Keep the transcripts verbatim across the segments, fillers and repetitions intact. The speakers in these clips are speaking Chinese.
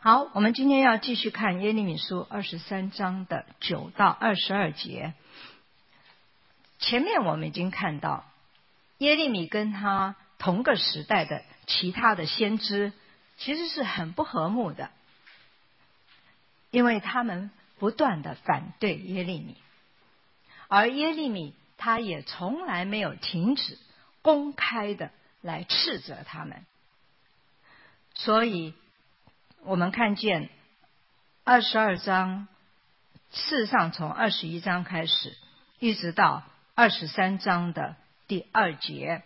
好，我们今天要继续看耶利米书二十三章的九到二十二节。前面我们已经看到耶利米跟他同个时代的其他的先知其实是很不和睦的，因为他们不断的反对耶利米，而耶利米他也从来没有停止公开的来斥责他们。所以我们看见二十二章，事实上从二十一章开始一直到二十三章的第二节，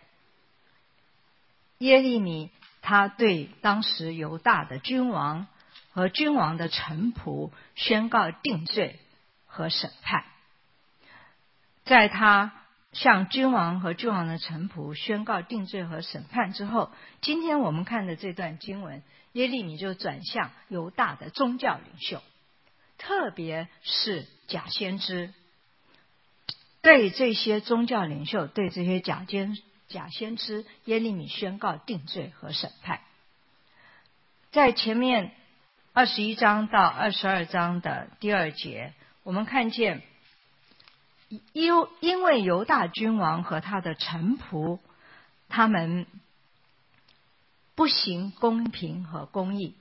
耶利米他对当时犹大的君王和君王的臣仆宣告定罪和审判。在他向君王和君王的臣仆宣告定罪和审判之后，今天我们看的这段经文，耶利米就转向犹大的宗教领袖，特别是假先知，对这些宗教领袖，对这些假先假先知，耶利米宣告定罪和审判。在前面二十一章到二十二章的第二节，我们看见因因为犹大君王和他的臣仆，他们不行公平和公义，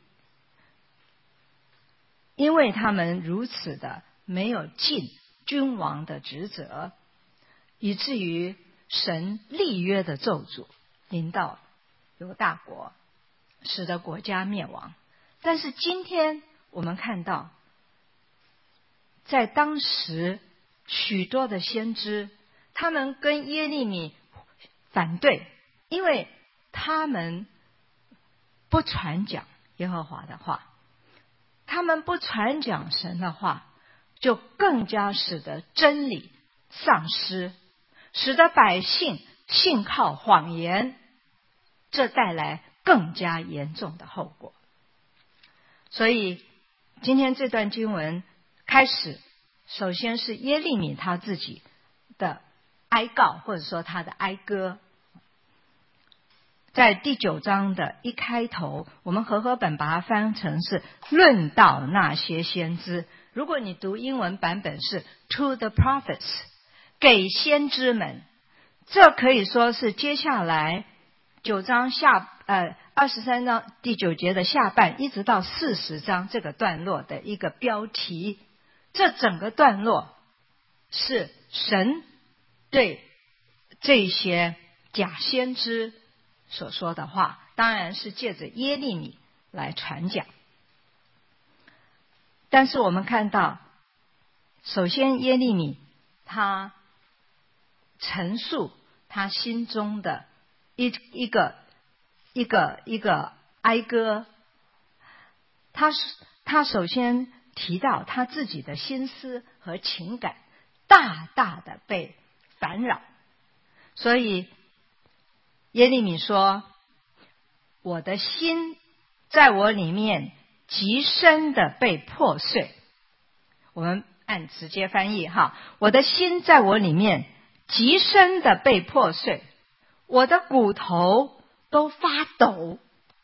因为他们如此的没有尽君王的职责，以至于神立约的咒诅临到犹大国，使得国家灭亡。但是今天我们看到，在当时许多的先知，他们跟耶利米反对，因为他们不传讲耶和华的话，他们不传讲神的话，就更加使得真理丧失，使得百姓信靠谎言，这带来更加严重的后果。所以今天这段经文开始，首先是耶利米他自己的哀告，或者说他的哀歌。在第九章的一开头，我们和合本把它翻成是论到那些先知。如果你读英文版本是 to the prophets， 给先知们。这可以说是接下来九章下呃二十三章第九节的下半，一直到四十章这个段落的一个标题。这整个段落是神对这些假先知所说的话，当然是借着耶利米来传讲。但是我们看到，首先耶利米他陈述他心中的一一个一个一个哀歌。他他首先提到他自己的心思和情感大大的被烦扰，所以耶利米说，我的心在我里面极深的被破碎。我们按直接翻译哈，我的心在我里面极深的被破碎，我的骨头都发抖。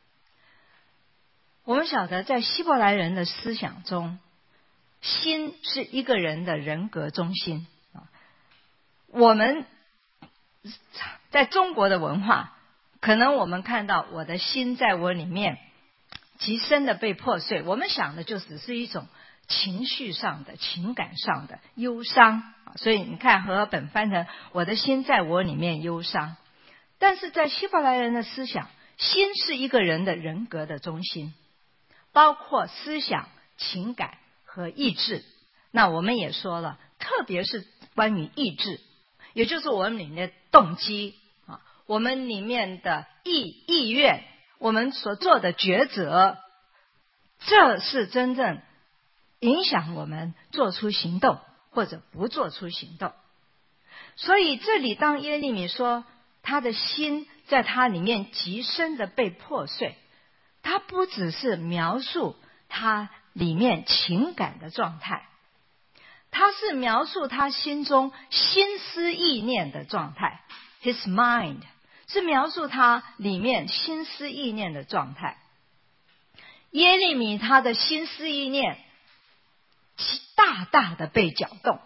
我们晓得在希伯来人的思想中，心是一个人的人格中心。我们在中国的文化，可能我们看到我的心在我里面极深的被破碎，我们想的就只是一种情绪上的情感上的忧伤。所以你看和合本翻成我的心在我里面忧伤。但是在希伯来人的思想，心是一个人的人格的中心，包括思想、情感和意志。那我们也说了，特别是关于意志，也就是我们里面的动机啊，我们里面的意意愿，我们所做的抉择，这是真正影响我们做出行动或者不做出行动。所以这里当耶利米说他的心在他里面极深的被破碎，他不只是描述他里面情感的状态，他是描述他心中心思意念的状态。 His mind 是描述他里面心思意念的状态。 耶利米他的心思意念大大的被搅动，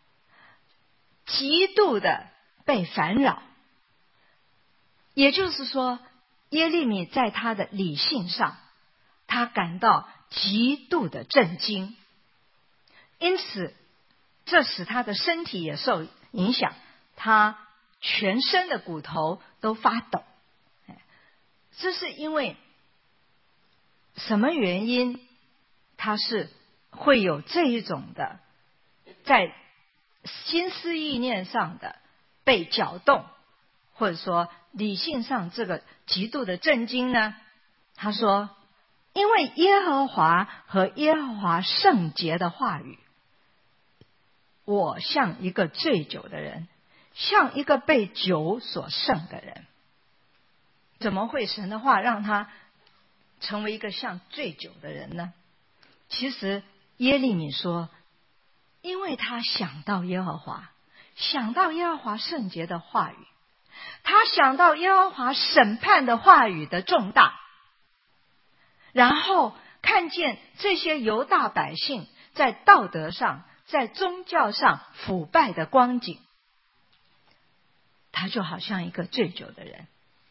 极度的被烦扰。也就是说，耶利米在他的理性上，他感到极度的震惊，因此这使他的身体也受影响，他全身的骨头都发抖。这是因为什么原因？他是会有这一种的在心思意念上的被搅动，或者说理性上这个极度的震惊呢？他说，因为耶和华和耶和华圣洁的话语，我像一个醉酒的人，像一个被酒所胜的人。怎么会神的话让他成为一个像醉酒的人呢？其实耶利米说，因为他想到耶和华，想到耶和华圣洁的话语，他想到耶和华审判的话语的重大，然后看见这些犹大百姓在道德上在宗教上腐败的光景，他就好像一个醉酒的人，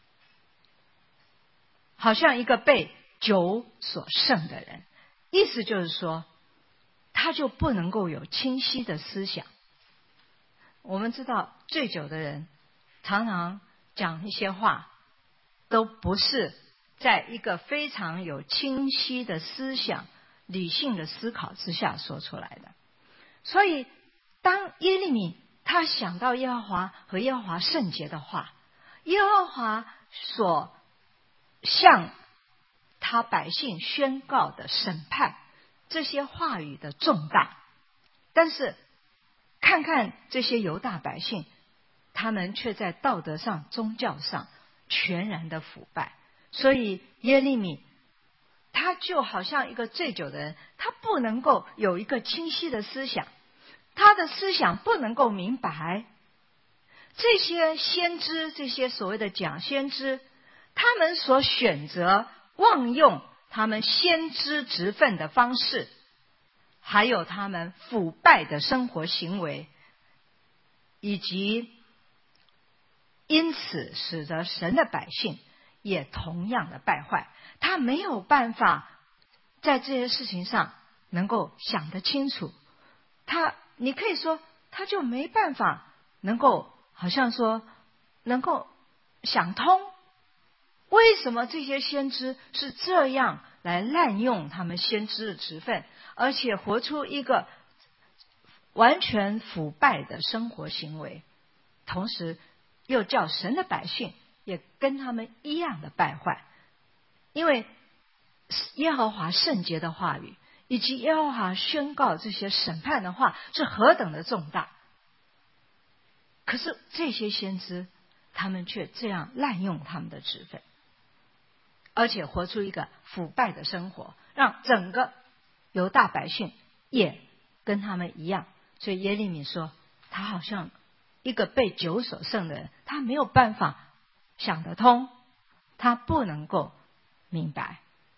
好像一个被酒所胜的人。意思就是说，他就不能够有清晰的思想。我们知道醉酒的人常常讲一些话都不是在一个非常有清晰的思想理性的思考之下说出来的。所以当耶利米他想到耶和华和耶和华圣洁的话，耶和华所向他百姓宣告的审判，这些话语的重大，但是看看这些犹大百姓，他们却在道德上宗教上全然的腐败。所以耶利米他就好像一个醉酒的人，他不能够有一个清晰的思想，他的思想不能够明白。这些先知，这些所谓的假先知，他们所选择妄用他们先知职分的方式，还有他们腐败的生活行为，以及因此使得神的百姓也同样的败坏。他没有办法在这些事情上能够想得清楚，他你可以说他就没办法能够好像说能够想通，为什么这些先知是这样来滥用他们先知的职分，而且活出一个完全腐败的生活行为，同时又叫神的百姓也跟他们一样的败坏。因为耶和华圣洁的话语以及耶和华宣告这些审判的话是何等的重大，可是这些先知他们却这样滥用他们的职分，而且活出一个腐败的生活，让整个犹大百姓也跟他们一样。所以耶利米说，他好像一个被酒所胜的人，他没有办法想得通，他不能够明白。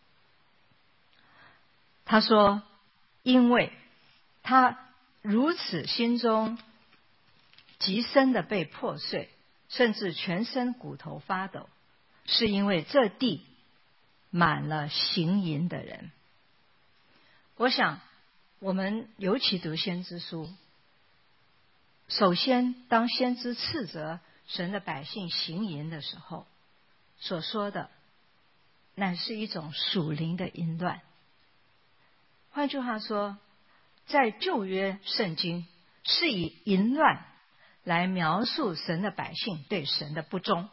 他说，因为他如此心中极深的被破碎，甚至全身骨头发抖，是因为这地满了行淫的人。我想我们尤其读先知书，首先当先知斥责神的百姓行淫的时候，所说的乃是一种属灵的淫乱。换句话说，在旧约圣经是以淫乱来描述神的百姓对神的不忠，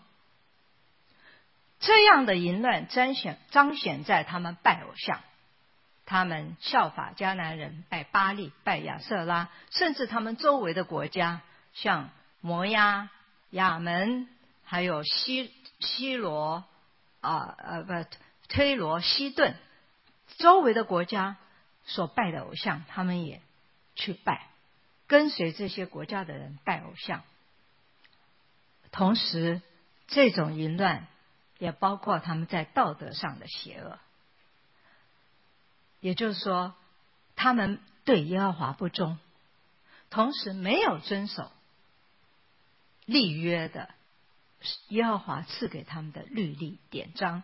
这样的淫乱彰显彰显在他们拜偶像，他们效法迦南人拜巴力拜亚瑟拉，甚至他们周围的国家像摩押、亚门还有西西罗啊呃不推罗西顿周围的国家所拜的偶像，他们也去拜，跟随这些国家的人拜偶像。同时这种淫乱也包括他们在道德上的邪恶。 也就是说，他们对耶和华不忠，同时没有遵守立约的耶和华赐给他们的律例典章。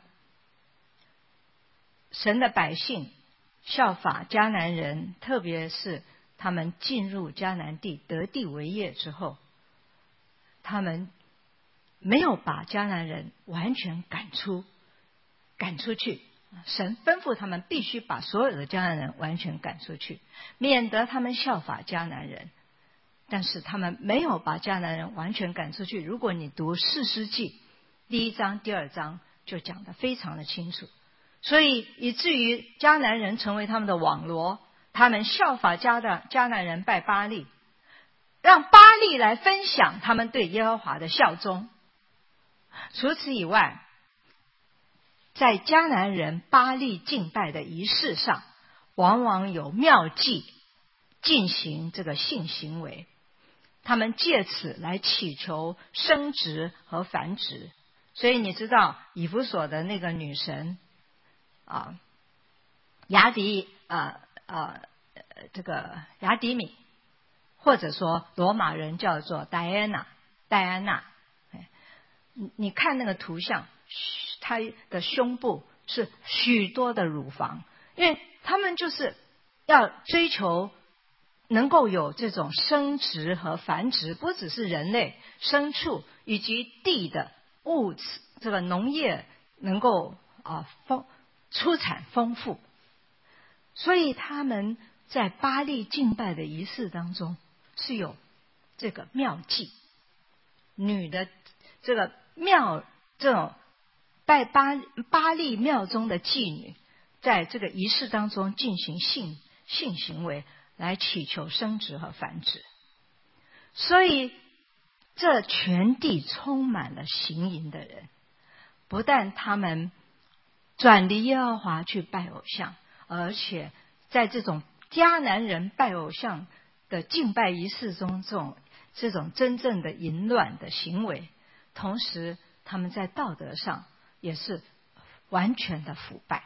神的百姓效法迦南人，特别是他们进入迦南地得地为业之后，他们没有把迦南人完全赶出赶出去，神吩咐他们必须把所有的迦南人完全赶出去，免得他们效法迦南人。但是他们没有把迦南人完全赶出去。如果你读士师记第一章第二章就讲得非常的清楚，所以以至于迦南人成为他们的网罗，他们效法迦的迦南人拜巴力，让巴力来分享他们对耶和华的效忠。除此以外，在迦南人巴力敬拜的仪式上，往往有庙祭进行这个性行为，他们借此来祈求生殖和繁殖。所以你知道以弗所的那个女神啊，雅迪啊啊这个雅迪米，或者说罗马人叫做戴安娜，戴安娜。你你看那个图像，她的胸部是许多的乳房，因为他们就是要追求能够有这种生殖和繁殖，不只是人类、牲畜以及地的物质，这个农业能够啊丰出产丰富。所以他们在巴力敬拜的仪式当中是有这个庙祭，女的这个庙这种拜巴巴力庙中的妓女，在这个仪式当中进行性性行为，来祈求生殖和繁殖。所以这全地充满了行淫的人，不但他们转离耶和华去拜偶像，而且在这种迦南人拜偶像的敬拜仪式中，这种这种真正的淫乱的行为，同时他们在道德上也是完全的腐败。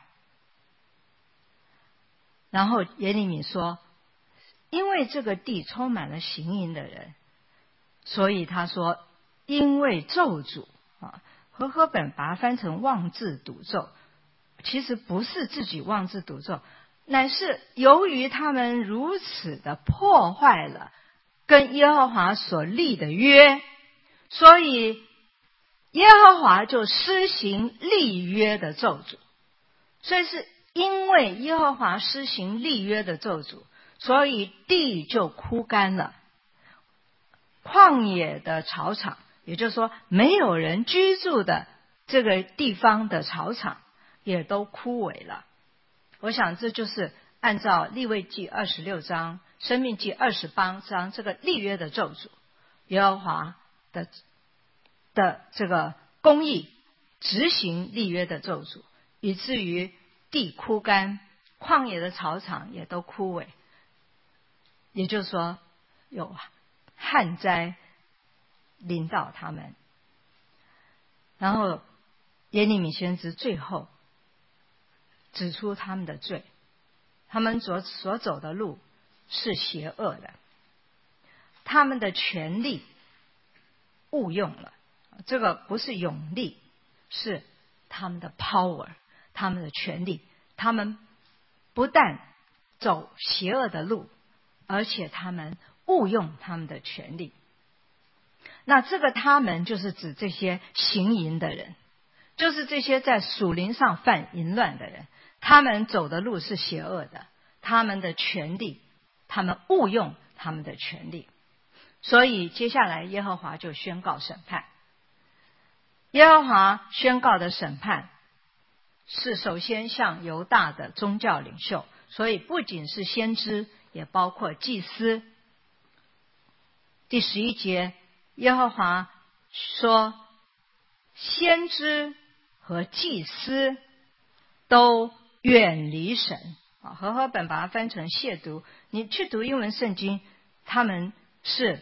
然后耶利米说，因为这个地充满了行淫的人，所以他说因为咒诅啊，和合本把它翻成妄自赌咒，其实不是自己妄自赌咒，乃是由于他们如此的破坏了跟耶和华所立的约，所以耶和华就施行立约的咒诅。所以是因为耶和华施行立约的咒诅，所以地就枯干了，旷野的草场，也就是说没有人居住的这个地方的草场也都枯萎了。我想这就是按照利未记二十六章、申命记二十八章这个立约的咒诅，耶和华的的这个公义执行立约的咒诅，以至于地枯干，旷野的草场也都枯萎。也就是说有旱灾临到他们。然后耶利米先知最后指出他们的罪，他们所所走的路是邪恶的，他们的权力误用了，这个不是勇力，是他们的 power， 他们的权力，他们不但走邪恶的路，而且他们误用他们的权力。那这个他们就是指这些行淫的人，就是这些在属灵上犯淫乱的人，他们走的路是邪恶的，他们的权力，他们误用他们的权力。所以接下来耶和华就宣告审判。耶和华宣告的审判是首先向犹大的宗教领袖，所以不仅是先知，也包括祭司。第十一节，耶和华说，先知和祭司都远离神。啊，和合本把它翻成亵渎。你去读英文圣经，他们是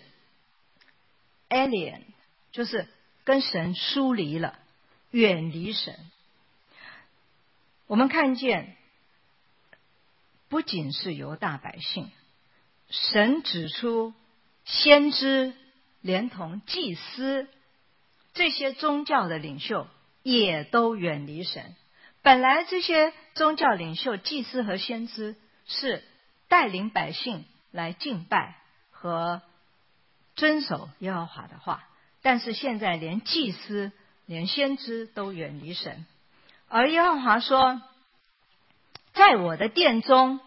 alien， 就是跟神疏离了，远离神。我们看见不仅是犹大百姓，神指出先知连同祭司这些宗教的领袖也都远离神。本来这些宗教领袖、祭司和先知是带领百姓来敬拜和遵守耶和华的话，但是现在连祭司、连先知都远离神。而耶和华说，在我的殿中，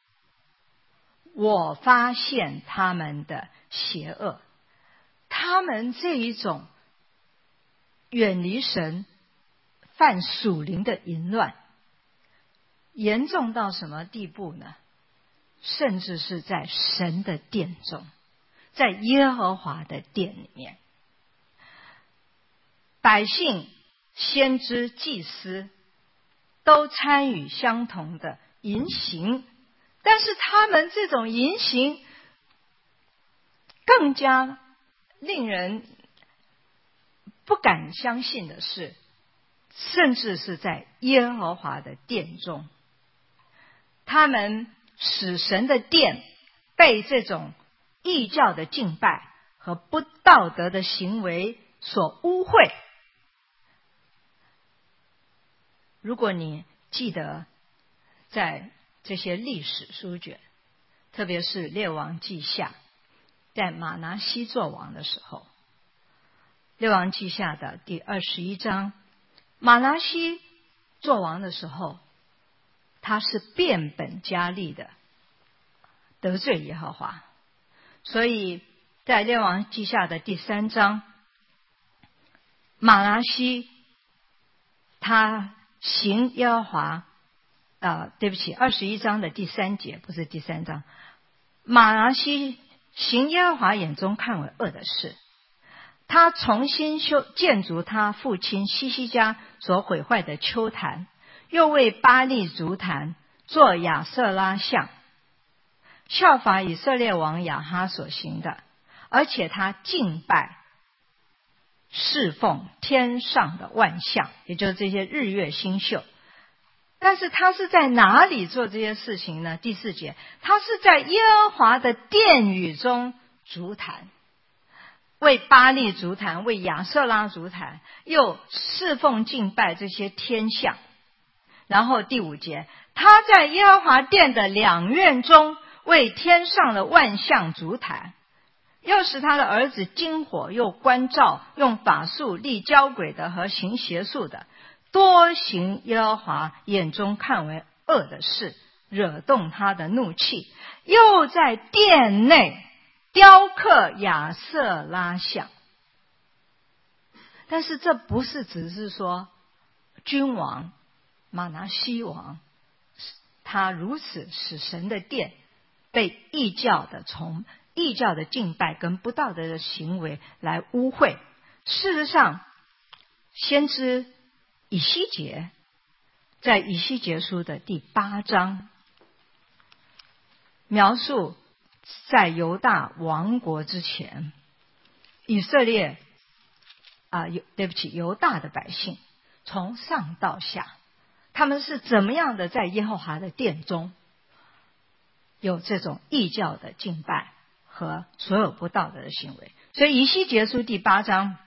我发现他们的邪恶，他们这一种远离神、犯属灵的淫乱，严重到什么地步呢？甚至是在神的殿中，在耶和华的殿里面，百姓、先知、祭司都参与相同的淫行，但是他们这种淫行更加令人不敢相信的是，甚至是在耶和华的殿中，他们使神的殿被这种异教的敬拜和不道德的行为所污秽。如果你记得在这些历史书卷，特别是列王记下，在马拿西做王的时候，列王记下的第二十一章，马拿西做王的时候，他是变本加厉的得罪耶和华，所以在列王记下的第三章，马拿西他行耶和华啊，对不起，二十一章的第三节，不是第三章。马拿西行耶和华眼中看为恶的事，他重新修建筑他父亲西西家所毁坏的丘坛，又为巴力足坛做亚舍拉像，效法以色列王亚哈所行的，而且他敬拜侍奉天上的万象，也就是这些日月星宿。但是他是在哪里做这些事情呢？第四节，他是在耶和华的殿宇中足坛，为巴力足坛，为亚舍拉足坛，又侍奉敬拜这些天象。然后第五节，他在耶和华殿的两院中为天上的万象足坛，又使他的儿子经火，又关照，用法术立交鬼的和行邪术的，多行耶和华眼中看为恶的事，惹动他的怒气，又在殿内雕刻亚舍拉像。但是这不是只是说君王马拿西王他如此使神的殿被异教的从异教的敬拜跟不道德的行为来污秽。事实上，先知以西结在以西结书的第八章描述，在犹大亡国之前，以色列啊，对不起，犹大的百姓从上到下，他们是怎么样的在耶和华的殿中有这种异教的敬拜和所有不道德的行为。所以以西结书第八章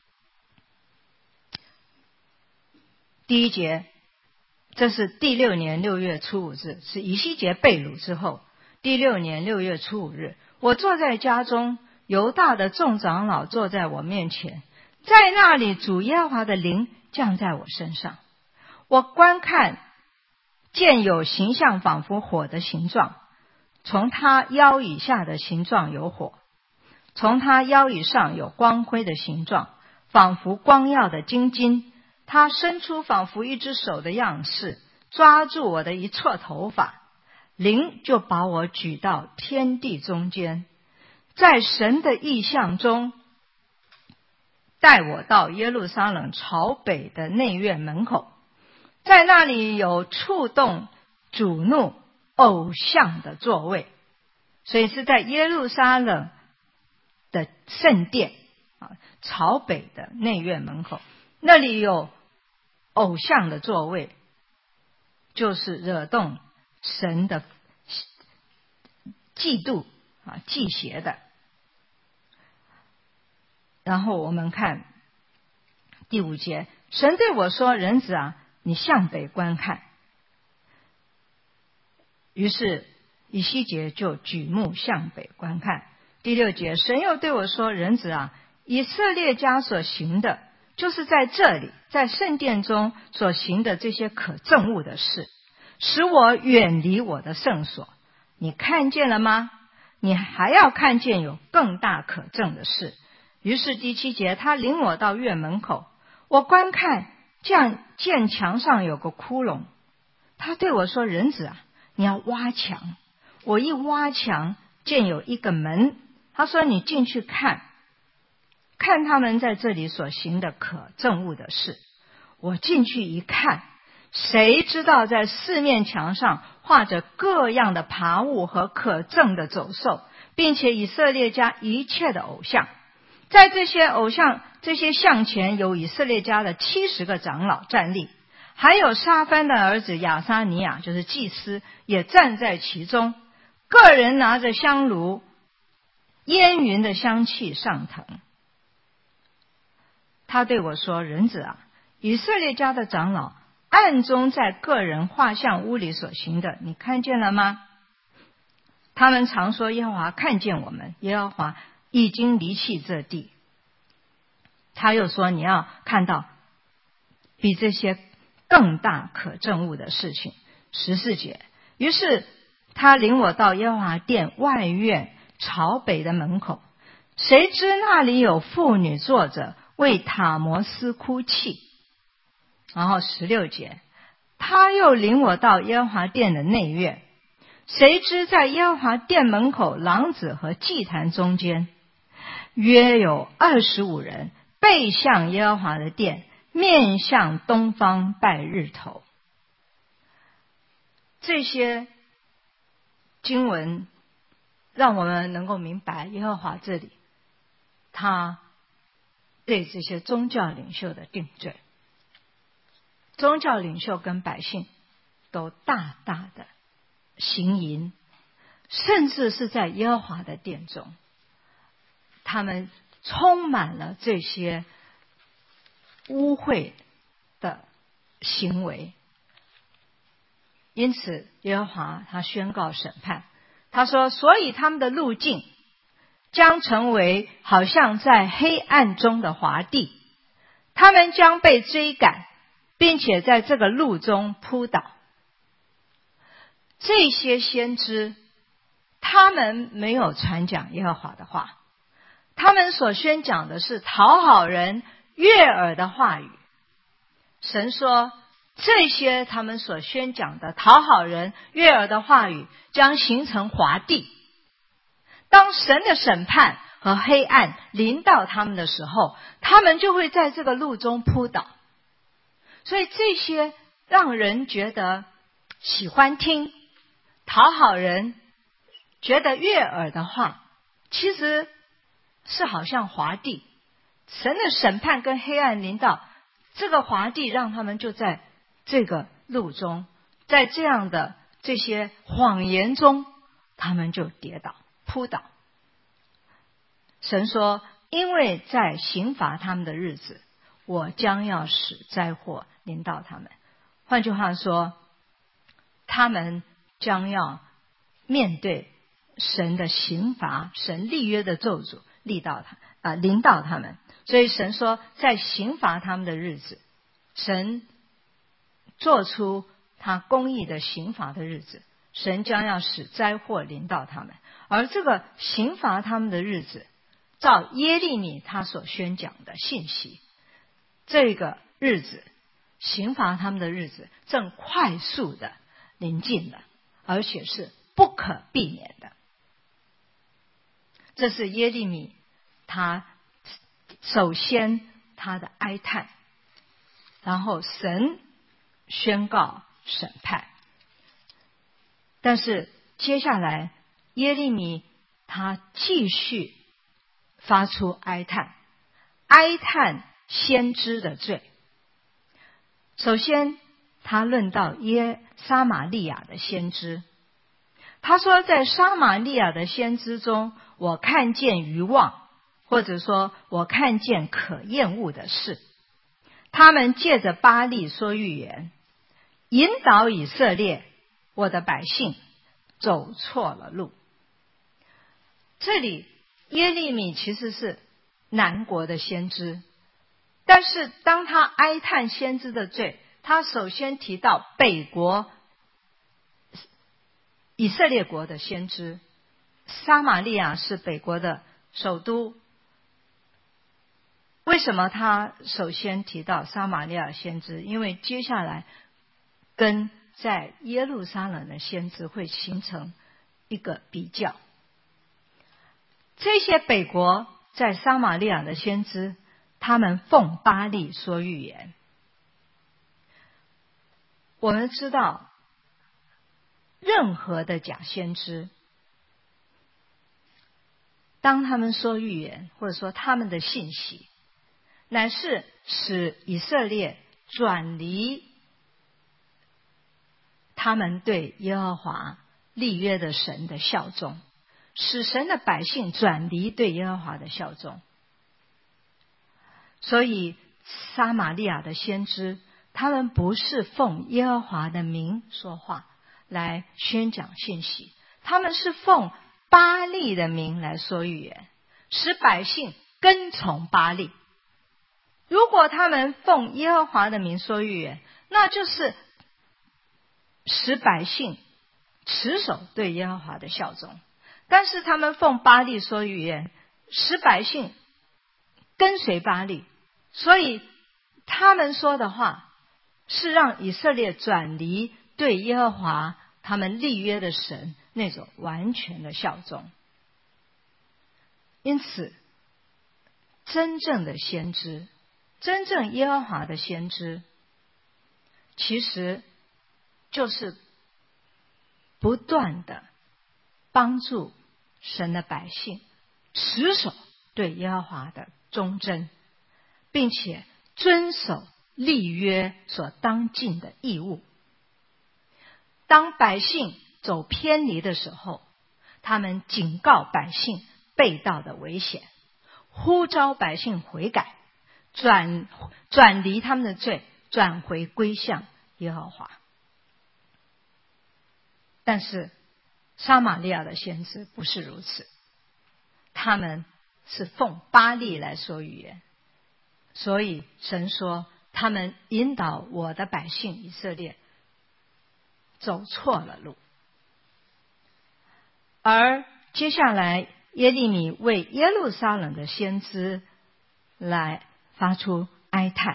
第一节，这是第六年六月初五日，是以西结被掳之后第六年六月初五日，我坐在家中，犹大的众长老坐在我面前，在那里主耶和华的灵降在我身上，我观看，见有形象仿佛火的形状，从他腰以下的形状有火，从他腰以上有光辉的形状，仿佛光耀的金金。他伸出仿佛一只手的样式，抓住我的一撮头发，灵就把我举到天地中间，在神的意象中带我到耶路撒冷朝北的内院门口，在那里有触动主怒偶像的座位，所以是在耶路撒冷的圣殿啊，朝北的内院门口，那里有偶像的座位，就是惹动神的嫉妒啊忌邪的。然后我们看第五节，神对我说：人子啊，你向北观看。于是以西结就举目向北观看。第六节，神又对我说：人子啊，以色列家所行的，就是在这里，在圣殿中所行的这些可憎恶的事，使我远离我的圣所。你看见了吗？你还要看见有更大可憎的事。于是第七节，他领我到院门口，我观看，见见墙上有个窟窿。他对我说：人子啊，你要挖墙。我一挖墙，见有一个门。他说：你进去看，看他们在这里所行的可憎恶的事。我进去一看，谁知道在四面墙上画着各样的爬物和可憎的走兽，并且以色列家一切的偶像。在这些偶像这些像前，有以色列家的七十个长老站立，还有沙番的儿子亚撒尼亚，就是祭司，也站在其中，个人拿着香炉，烟云的香气上腾。他对我说：人子啊，以色列家的长老暗中在个人画像屋里所行的，你看见了吗？他们常说耶和华看见我们，耶和华已经离弃这地。他又说，你要看到比这些更大可憎恶的事情。十四节，于是他领我到耶和华殿外院朝北的门口，谁知那里有妇女坐着为塔摩斯哭泣。然后十六节，他又领我到耶和华殿的内院，谁知在耶和华殿门口廊子和祭坛中间，约有二十五人背向耶和华的殿，面向东方拜日头。这些经文让我们能够明白耶和华这里他对这些宗教领袖的定罪。宗教领袖跟百姓都大大的行淫，甚至是在耶和华的殿中，他们充满了这些污秽的行为。因此耶和华他宣告审判，他说：所以他们的路径将成为好像在黑暗中的滑地，他们将被追赶，并且在这个路中扑倒。这些先知他们没有传讲耶和华的话，他们所宣讲的是讨好人悦耳的话语。神说这些他们所宣讲的讨好人悦耳的话语将形成滑地，当神的审判和黑暗临到他们的时候，他们就会在这个路中扑倒。所以这些让人觉得喜欢听、讨好人觉得悦耳的话，其实是好像滑地。神的审判跟黑暗临到，这个滑地让他们就在这个路中，在这样的这些谎言中，他们就跌倒扑倒。神说，因为在刑罚他们的日子，我将要使灾祸临到他们。换句话说，他们将要面对神的刑罚，神立约的咒诅立到他啊、呃，临到他们。所以神说，在刑罚他们的日子，神做出他公义的刑罚的日子，神将要使灾祸临到他们。而这个刑罚他们的日子，照耶利米他所宣讲的信息，这个日子刑罚他们的日子正快速的临近了，而且是不可避免的。这是耶利米他首先他的哀叹，然后神宣告审判。但是接下来耶利米他继续发出哀叹，哀叹先知的罪。首先他论到耶撒玛利亚的先知，他他说在撒玛利亚的先知中，我看见愚妄，或者说我看见可厌恶的事。他们借着巴力说预言，引导以色列我的百姓走错了路。这里耶利米其实是南国的先知，但是当他哀叹先知的罪，他首先提到北国以色列国的先知。撒玛利亚是北国的首都，为什么他首先提到撒玛利亚先知？因为接下来跟在耶路撒冷的先知会形成一个比较。这些北国在撒玛利亚的先知，他们奉巴力说预言。我们知道任何的假先知，当他们说预言，或者说他们的信息，乃是使以色列转离他们对耶和华立约的神的效忠，使神的百姓转离对耶和华的效忠。所以撒玛利亚的先知，他们不是奉耶和华的名说话来宣讲信息，他们是奉巴力的名来说预言，使百姓跟从巴力。如果他们奉耶和华的名说预言，那就是使百姓持守对耶和华的效忠。但是他们奉巴力说预言，使百姓跟随巴力，所以他们说的话是让以色列转离对耶和华他们立约的神那种完全的效忠。因此真正的先知，真正耶和华的先知，其实就是不断的帮助神的百姓持守对耶和华的忠贞，并且遵守立约所当尽的义务。当百姓走偏离的时候，他们警告百姓背道的危险，呼召百姓悔改，转转离他们的罪，转回归向耶和华。但是撒玛利亚的先知不是如此，他们是奉巴力来说预言。所以神说他们引导我的百姓以色列走错了路。而接下来耶利米为耶路撒冷的先知来发出哀叹。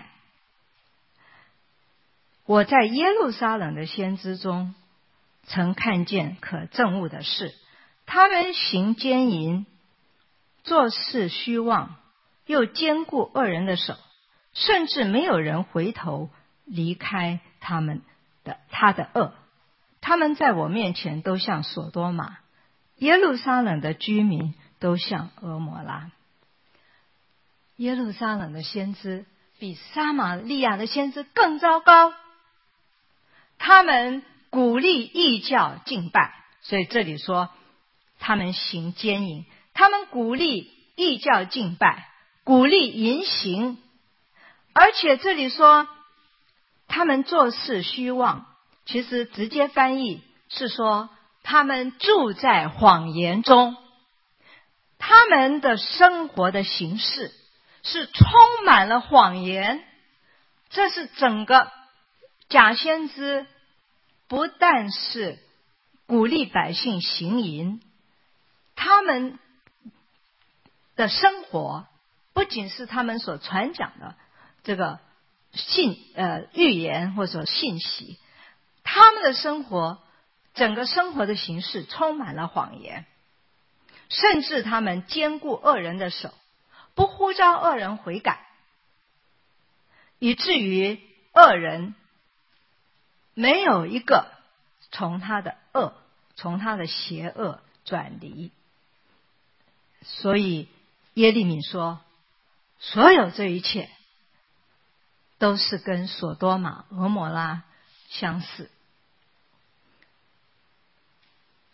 我在耶路撒冷的先知中曾看见可憎恶的事，他们行奸淫，做事虚妄，又坚固恶人的手，甚至没有人回头离开他们的他的恶。他们在我面前都像所多玛，耶路撒冷的居民都像俄摩拉。耶路撒冷的先知比撒玛利亚的先知更糟糕，他们鼓励异教敬拜，所以这里说他们行奸淫，他们鼓励异教敬拜，鼓励淫行，而且这里说他们做事虚妄，其实直接翻译是说他们住在谎言中，他们的生活的形式是充满了谎言。这是整个假先知不但是鼓励百姓行淫，他们的生活不仅是他们所传讲的这个信呃预言或者信息，他们的生活整个生活的形式充满了谎言，甚至他们坚固恶人的手，不呼召恶人悔改，以至于恶人没有一个从他的恶从他的邪恶转离。所以耶利米说所有这一切都是跟所多玛、俄摩拉相似。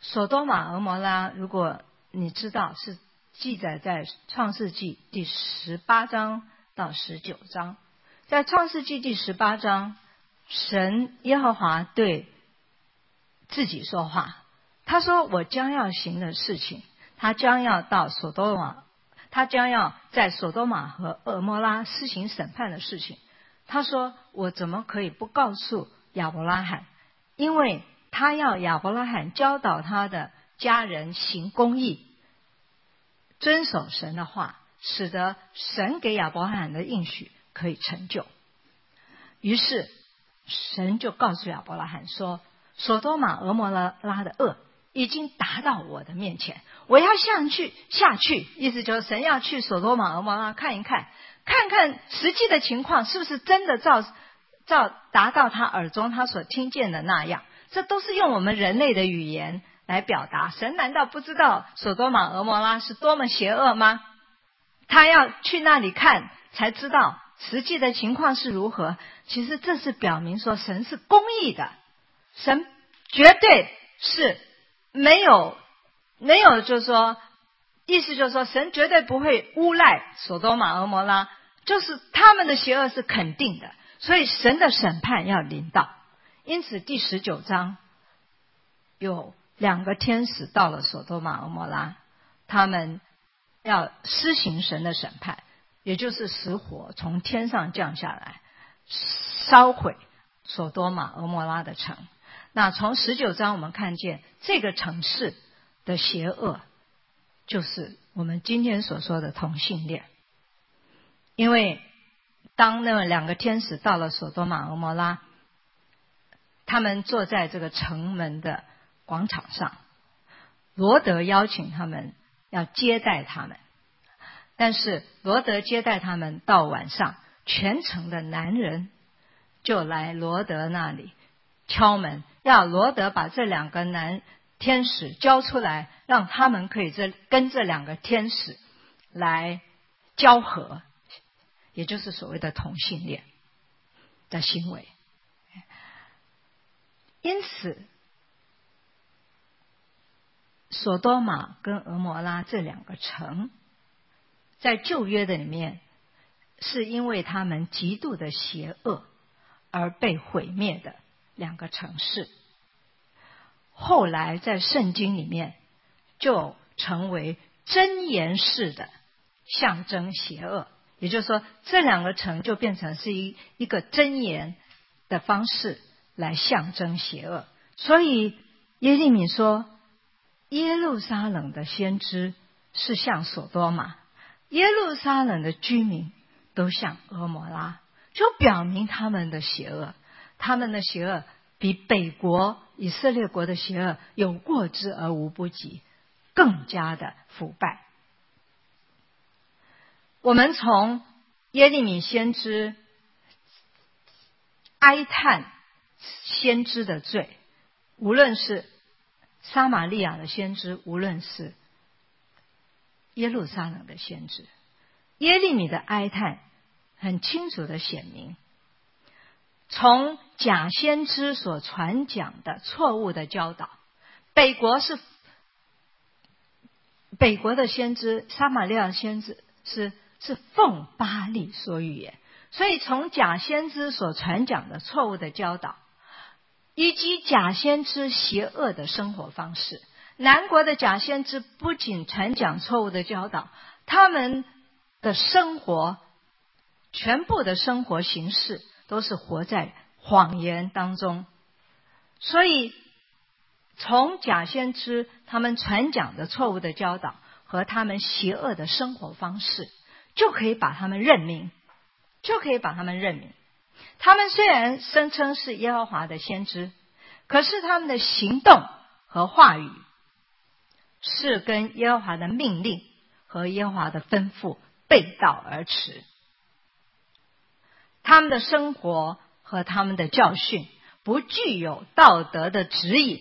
索多玛俄摩拉，如果你知道是记载在创世纪第十八章到十九章。在创世纪第十八章，神耶和华对自己说话，他说我将要行的事情，他将要到索多玛，他将要在索多玛和俄摩拉施行审判的事情。他说我怎么可以不告诉亚伯拉罕，因为他要亚伯拉罕教导他的家人行公义，遵守神的话，使得神给亚伯拉罕的应许可以成就。于是神就告诉亚伯拉罕说，索多玛俄摩拉的恶已经达到我的面前，我要下去下去，意思就是神要去索多玛俄摩拉看一看，看看实际的情况是不是真的照照达到他耳中他所听见的那样。这都是用我们人类的语言来表达。神难道不知道索多玛俄摩拉是多么邪恶吗？他要去那里看才知道实际的情况是如何。其实这是表明说神是公义的，神绝对是没有没有就是说意思就是说神绝对不会诬赖索多玛俄摩拉，就是他们的邪恶是肯定的，所以神的审判要临到。因此第十九章有两个天使到了索多玛俄摩拉，他们要施行神的审判，也就是使火从天上降下来，烧毁索多玛俄摩拉的城。那从十九章我们看见这个城市的邪恶，就是我们今天所说的同性恋。因为当那两个天使到了索多玛俄摩拉，他们坐在这个城门的广场上，罗德邀请他们要接待他们，但是罗德接待他们到晚上，全城的男人就来罗德那里敲门，要罗德把这两个男天使交出来，让他们可以这跟这两个天使来交合，也就是所谓的同性恋的行为。因此索多玛跟俄摩拉这两个城在旧约的里面是因为他们极度的邪恶而被毁灭的两个城市，后来在圣经里面就成为箴言式的象征邪恶，也就是说这两个城就变成是一一个箴言的方式来象征邪恶。所以耶利米说耶路撒冷的先知是像索多玛，耶路撒冷的居民都像俄摩拉，就表明他们的邪恶，他们的邪恶比北国以色列国的邪恶有过之而无不及，更加的腐败。我们从耶利米先知哀叹先知的罪，无论是撒玛利亚的先知，无论是耶路撒冷的先知，耶利米的哀叹很清楚的显明，从假先知所传讲的错误的教导，北国是北国的先知，撒玛利亚的先知是是奉巴力说预言，所以从假先知所传讲的错误的教导，以及假先知邪恶的生活方式，南国的假先知不仅传讲错误的教导，他们的生活全部的生活形式都是活在谎言当中。所以从假先知他们传讲的错误的教导和他们邪恶的生活方式，就可以把他们认明，就可以把他们认明。他们虽然声称是耶和华的先知，可是他们的行动和话语是跟耶和华的命令和耶和华的吩咐背道而驰。他们的生活和他们的教训不具有道德的指引，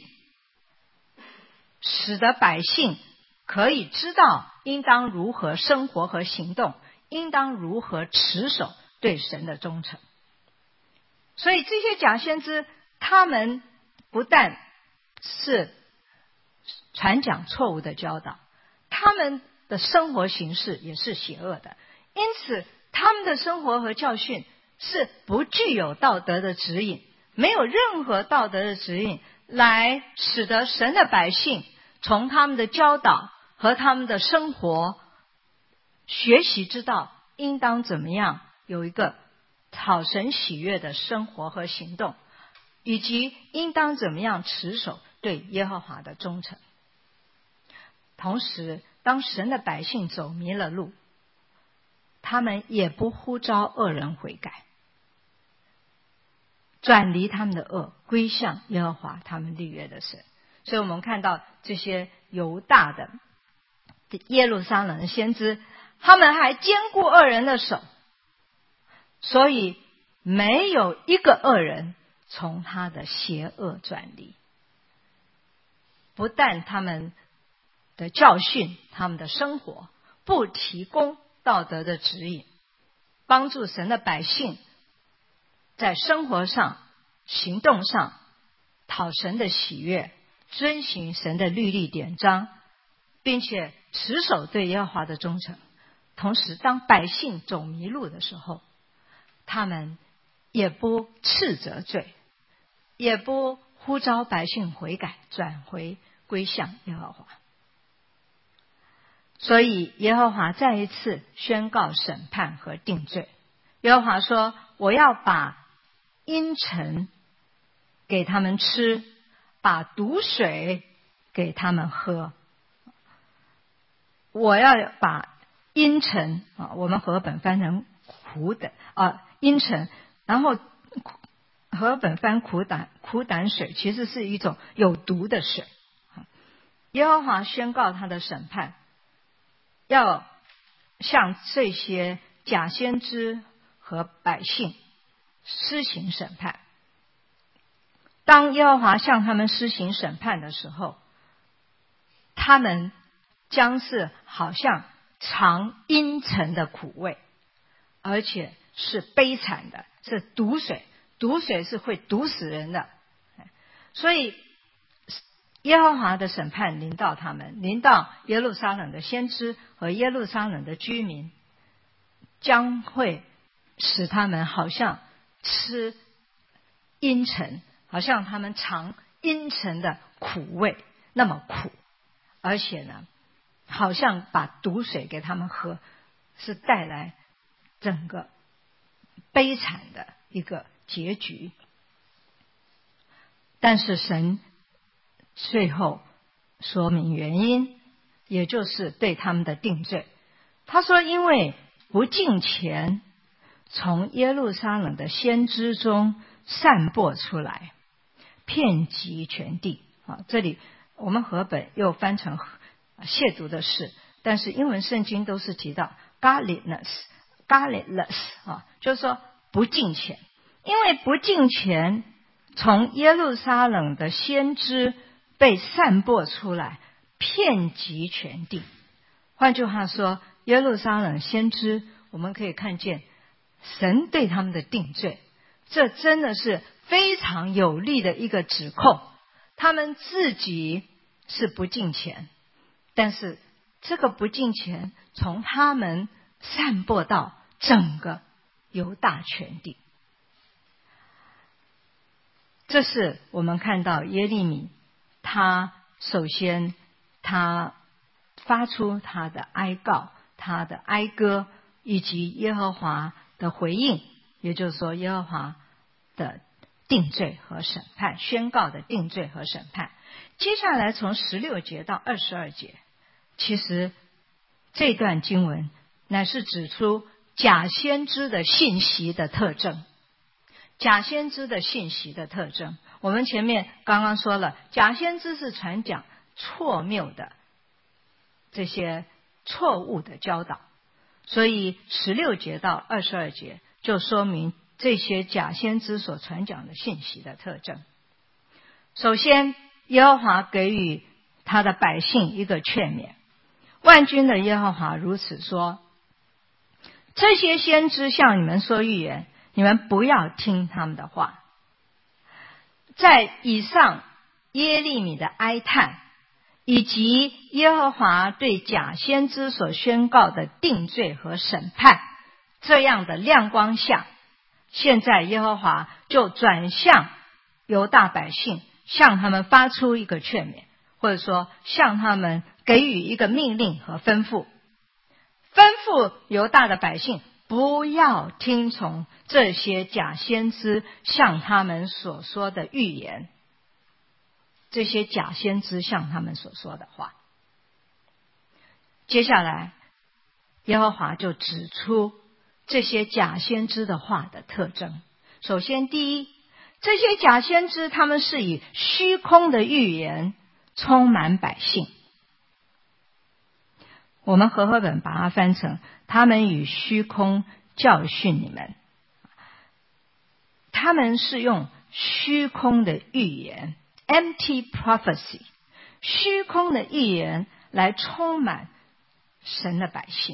使得百姓可以知道应当如何生活和行动，应当如何持守对神的忠诚。所以这些假先知，他们不但是传讲错误的教导，他们的生活形式也是邪恶的，因此他们的生活和教训是不具有道德的指引，没有任何道德的指引来使得神的百姓从他们的教导和他们的生活学习知道应当怎么样有一个讨神喜悦的生活和行动，以及应当怎么样持守对耶和华的忠诚。同时，当神的百姓走迷了路，他们也不呼召恶人悔改，转离他们的恶，归向耶和华他们立约的神。所以我们看到这些犹大的耶路撒冷的先知，他们还坚固恶人的手，所以没有一个恶人从他的邪恶转离。不但他们的教训，他们的生活不提供道德的指引，帮助神的百姓在生活上行动上讨神的喜悦，遵行神的律例典章，并且持守对耶和华的忠诚。同时当百姓走迷路的时候，他们也不斥责罪，也不呼召百姓悔改，转回归向耶和华。所以耶和华再一次宣告审判和定罪。耶和华说，我要把阴沉给他们吃，把毒水给他们喝。我要把阴沉啊，我们和本翻成苦胆啊，阴沉，然后和本翻苦胆苦胆水，其实是一种有毒的水。耶和华宣告他的审判，要向这些假先知和百姓施行审判。当耶和华向他们施行审判的时候，他们将是好像尝阴沉的苦味，而且是悲惨的，是毒水，毒水是会毒死人的。所以耶和华的审判临到他们，临到耶路撒冷的先知和耶路撒冷的居民，将会使他们好像吃阴沉，好像他们尝阴沉的苦味，那么苦，而且呢，好像把毒水给他们喝，是带来整个悲惨的一个结局。但是神最后说明原因，也就是对他们的定罪。他说，因为不敬虔从耶路撒冷的先知中散播出来，遍及全地啊，这里我们和本又翻成亵渎的事，但是英文圣经都是提到 godliness godliness 啊，就是说不敬虔。因为不敬虔从耶路撒冷的先知被散播出来，遍及全地。换句话说，耶路撒冷先知，我们可以看见神对他们的定罪，这真的是非常有力的一个指控。他们自己是不敬虔，但是这个不敬虔从他们散播到整个犹大全地。这是我们看到耶利米，他首先他发出他的哀告，他的哀歌，以及耶和华的回应，也就是说耶和华的定罪和审判，宣告的定罪和审判。接下来从十六节到二十二节，其实这段经文乃是指出假先知的信息的特征。假先知的信息的特征，我们前面刚刚说了，假先知是传讲错谬的这些错误的教导，所以十六节到二十二节就说明这些假先知所传讲的信息的特征。首先，耶和华给予他的百姓一个劝勉，万军的耶和华如此说，这些先知向你们说预言，你们不要听他们的话。在以上耶利米的哀叹， 以及耶和华对假先知所宣告的定罪和审判，这样的亮光下，现在耶和华就转向犹大百姓，向他们发出一个劝勉，或者说向他们给予一个命令和吩咐，吩咐犹大的百姓不要听从这些假先知向他们所说的预言，这些假先知向他们所说的话。接下来耶和华就指出这些假先知的话的特征。首先，第一，这些假先知他们是以虚空的预言充满百姓。我们和合本把它翻成他们以虚空教训你们。他们是用虚空的预言 empty prophecy， 虚空的预言来充满神的百姓。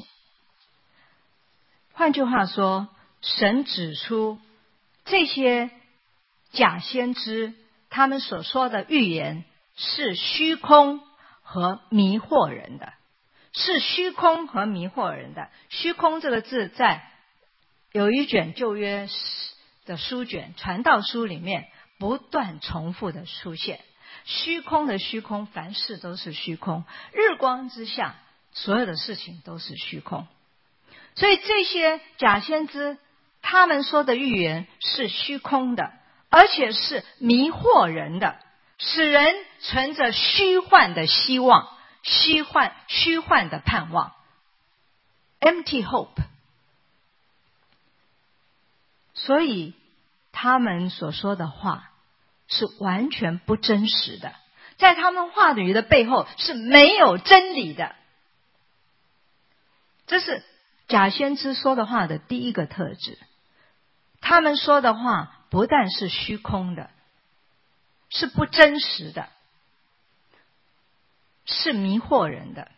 换句话说，神指出这些假先知他们所说的预言是虚空和迷惑人的，是虚空和迷惑人的。虚空这个字在有一卷旧约的书卷传道书里面不断重复的出现。虚空的虚空，凡事都是虚空，日光之下所有的事情都是虚空。所以这些假先知他们说的预言是虚空的，而且是迷惑人的，使人存着虚幻的希望，虚幻虚幻的盼望 empty hope。 所以他们所说的话是完全不真实的，在他们话语的背后是没有真理的。这是假先知说的话的第一个特质。他们说的话不但是虚空的，是不真实的，是迷惑人的。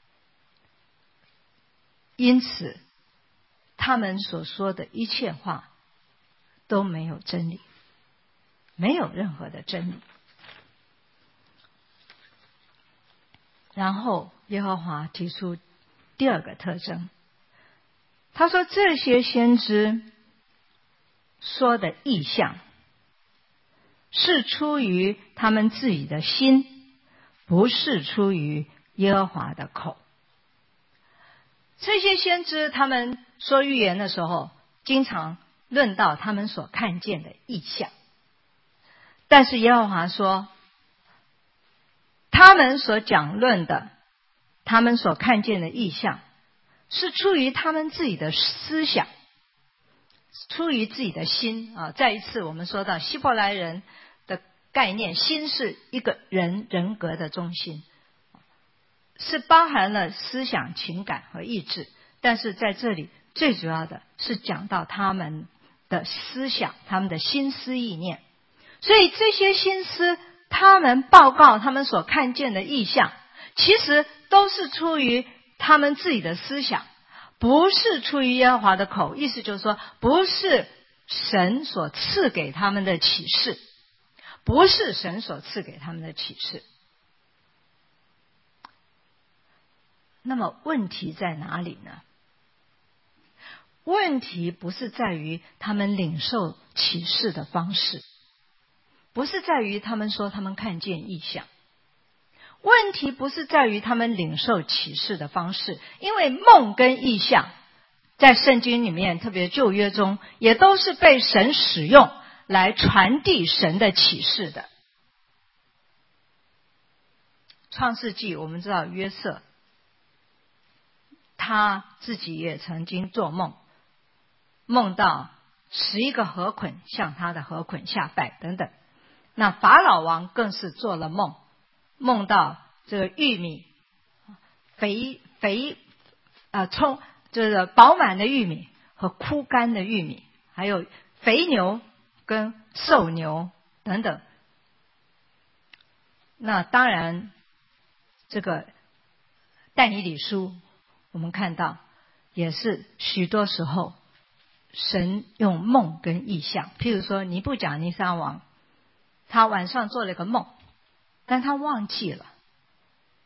因此他们所说的一切话都没有真理，没有任何的真理。然后耶和华提出第二个特征，他说这些先知说的意象是出于他们自己的心，不是出于耶和华的口。这些先知他们说预言的时候，经常论到他们所看见的异象，但是耶和华说，他们所讲论的，他们所看见的异象，是出于他们自己的思想，出于自己的心啊。再一次，我们说到希伯来人的概念，心是一个人人格的中心，是包含了思想、情感和意志。但是在这里最主要的是讲到他们的思想，他们的心思意念。所以这些心思，他们报告他们所看见的异象，其实都是出于他们自己的思想，不是出于耶和华的口。意思就是说，不是神所赐给他们的启示，不是神所赐给他们的启示。那么问题在哪里呢？问题不是在于他们领受启示的方式，不是在于他们说他们看见异象，问题不是在于他们领受启示的方式，因为梦跟异象在圣经里面，特别旧约中，也都是被神使用来传递神的启示的。创世纪我们知道约瑟他自己也曾经做梦，梦到十一个河捆向他的河捆下拜等等。那法老王更是做了梦，梦到这个玉米肥肥啊充就是饱满的玉米和枯干的玉米，还有肥牛跟瘦牛等等。那当然这个但以理书我们看到也是许多时候神用梦跟异象。譬如说尼布甲尼撒王，他晚上做了个梦，但他忘记了，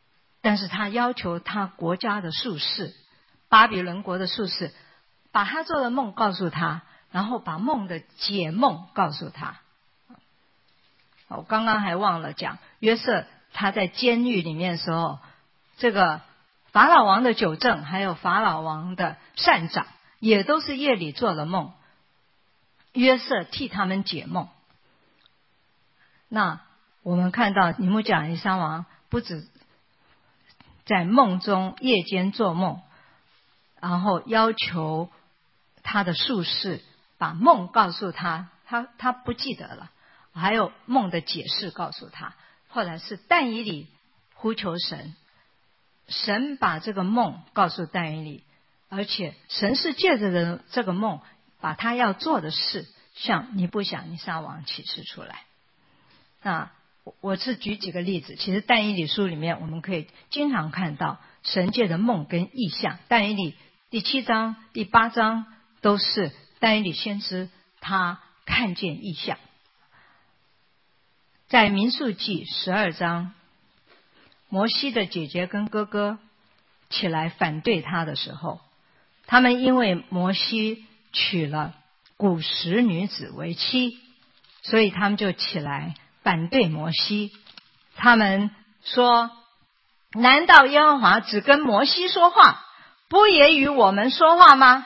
但是他要求他国家的术士，巴比伦国的术士，把他做的梦告诉他，然后把梦的解梦告诉他。我刚刚还忘了讲，约瑟他在监狱里面的时候，这个法老王的酒政还有法老王的膳长也都是夜里做了梦，约瑟替他们解梦。那我们看到尼布甲尼撒王不止在梦中夜间做梦，然后要求他的术士把梦告诉他，他他不记得了，还有梦的解释告诉他。后来是但以理呼求神，神把这个梦告诉但以理，而且神是借着的这个梦把他要做的事向尼布甲尼撒王启示出来。那我是举几个例子，其实但以理书里面我们可以经常看到神借的梦跟异象。但以理第七章第八章都是但以理先知他看见异象。在民数记十二章，摩西的姐姐跟哥哥起来反对他的时候，他们因为摩西娶了古时女子为妻，所以他们就起来反对摩西。他们说，难道耶和华只跟摩西说话，不也与我们说话吗？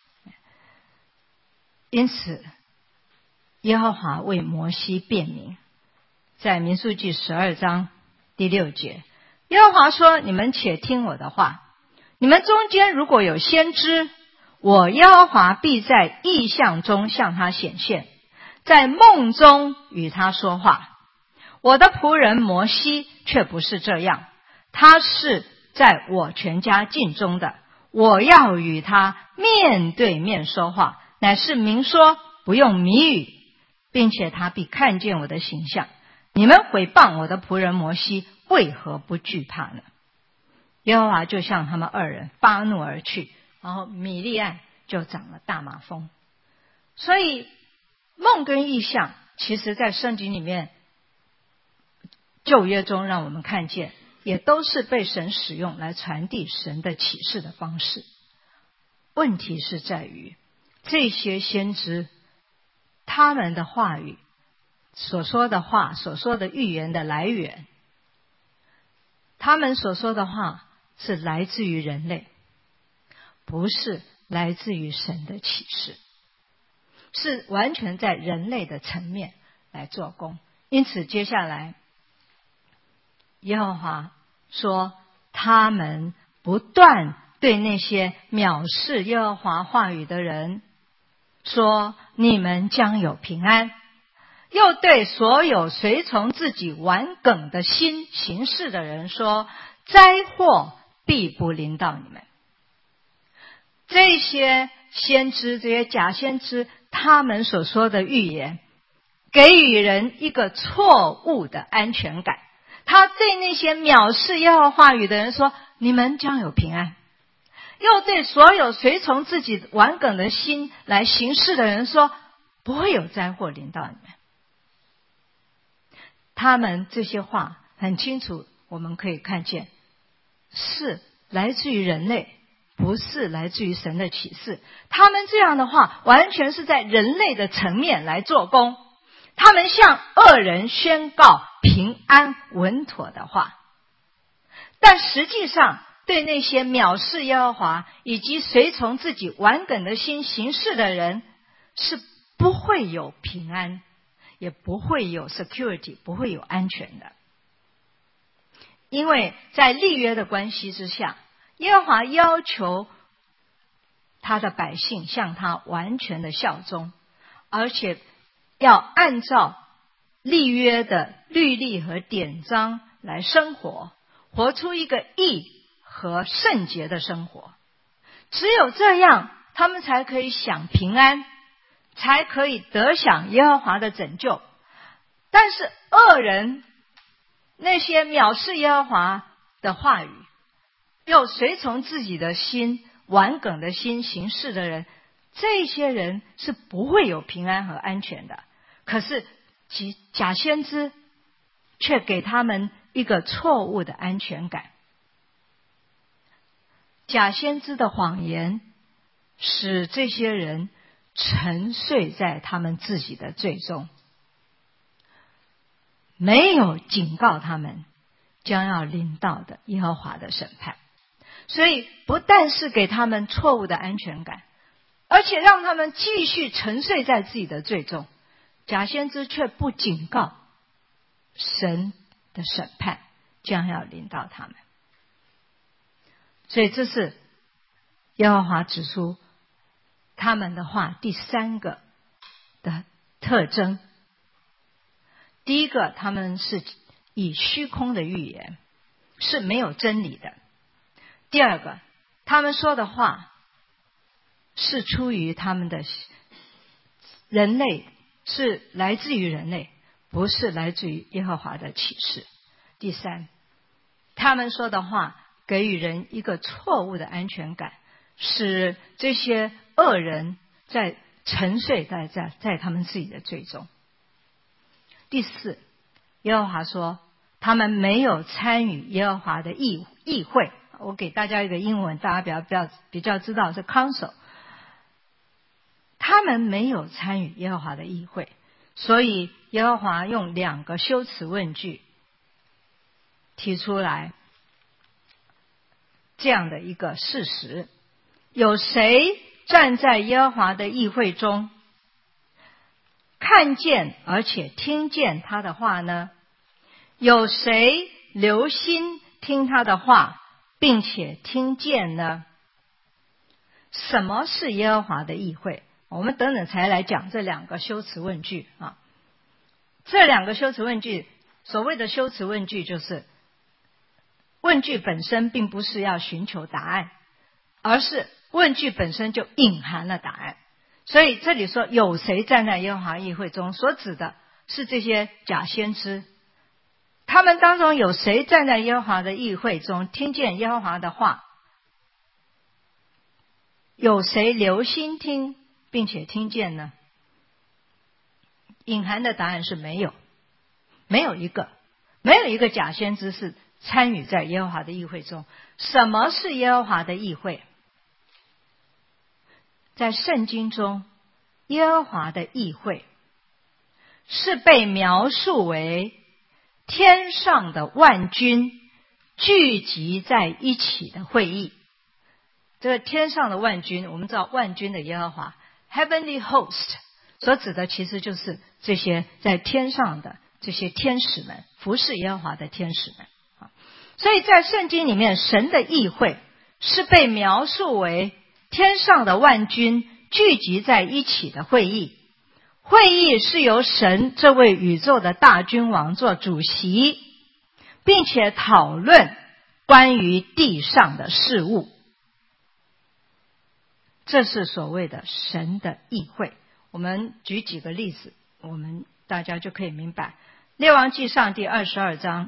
因此耶和华为摩西辩明，在民数记十二章第六节，耶和华说，你们且听我的话，你们中间如果有先知，我耶和华必在异象中向他显现，在梦中与他说话。我的仆人摩西却不是这样，他是在我全家境中的，我要与他面对面说话，乃是明说，不用谜语，并且他必看见我的形象。你们毁谤我的仆人摩西，为何不惧怕呢？耶和华就向他们二人发怒而去，然后米利暗就长了大麻风。所以梦跟异象其实在圣经里面旧约中让我们看见，也都是被神使用来传递神的启示的方式。问题是在于这些先知他们的话语所说的话，所说的预言的来源，他们所说的话是来自于人类，不是来自于神的启示，是完全在人类的层面来做工。因此接下来耶和华说，他们不断对那些藐视耶和华话语的人说，你们将有平安，又对所有随从自己玩梗的心行事的人说，灾祸必不临到你们。这些先知，这些假先知，他们所说的预言给予人一个错误的安全感。他对那些藐视耶和华话语的人说，你们将有平安，又对所有随从自己玩梗的心来行事的人说，不会有灾祸临到你们。他们这些话很清楚，我们可以看见是来自于人类，不是来自于神的启示。他们这样的话完全是在人类的层面来做工，他们向恶人宣告平安稳妥的话，但实际上对那些藐视耶和华以及随从自己玩梗的心行事的人是不会有平安，也不会有 security， 不会有安全的。因为在立约的关系之下，耶和华要求他的百姓向他完全的效忠，而且要按照立约的律例和典章来生活，活出一个义和圣洁的生活。只有这样，他们才可以享平安，才可以得享耶和华的拯救。但是恶人，那些藐视耶和华的话语，又随从自己的心玩梗的心行事的人，这些人是不会有平安和安全的。可是假先知却给他们一个错误的安全感。 假先知的谎言使这些人沉睡在他们自己的罪中，没有警告他们将要临到的耶和华的审判。所以不但是给他们错误的安全感，而且让他们继续沉睡在自己的罪中。假先知却不警告神的审判将要临到他们。所以这是耶和华指出他们的话第三个的特征。第一个，他们是以虚空的预言，是没有真理的。第二个，他们说的话是出于他们的人类，是来自于人类，不是来自于耶和华的启示。第三，他们说的话给予人一个错误的安全感，使这些恶人在沉睡在在在他们自己的罪中。第四，耶和华说他们没有参与耶和华的议议会。我给大家一个英文，大家比较比较比较知道是 council。他们没有参与耶和华的议会，所以耶和华用两个修辞问句提出来这样的一个事实：有谁站在耶和华的议会中，看见而且听见他的话呢？有谁留心听他的话并且听见呢？什么是耶和华的议会？我们等等才来讲这两个修辞问句啊。这两个修辞问句，所谓的修辞问句，就是问句本身并不是要寻求答案，而是问句本身就隐含了答案。所以这里说有谁站在耶和华议会中，所指的是这些假先知。他们当中有谁站在耶和华的议会中，听见耶和华的话？有谁留心听并且听见呢？隐含的答案是没有，没有一个，没有一个假先知是参与在耶和华的议会中。什么是耶和华的议会？在圣经中，耶和华的议会是被描述为天上的万军聚集在一起的会议。这个天上的万军，我们知道万军的耶和华 Heavenly Host 所指的其实就是这些在天上的这些天使们，服侍耶和华的天使们。所以在圣经里面，神的议会是被描述为天上的万军聚集在一起的会议。会议是由神这位宇宙的大君王做主席，并且讨论关于地上的事物。这是所谓的神的议会。我们举几个例子，我们大家就可以明白。列王纪上第二十二章，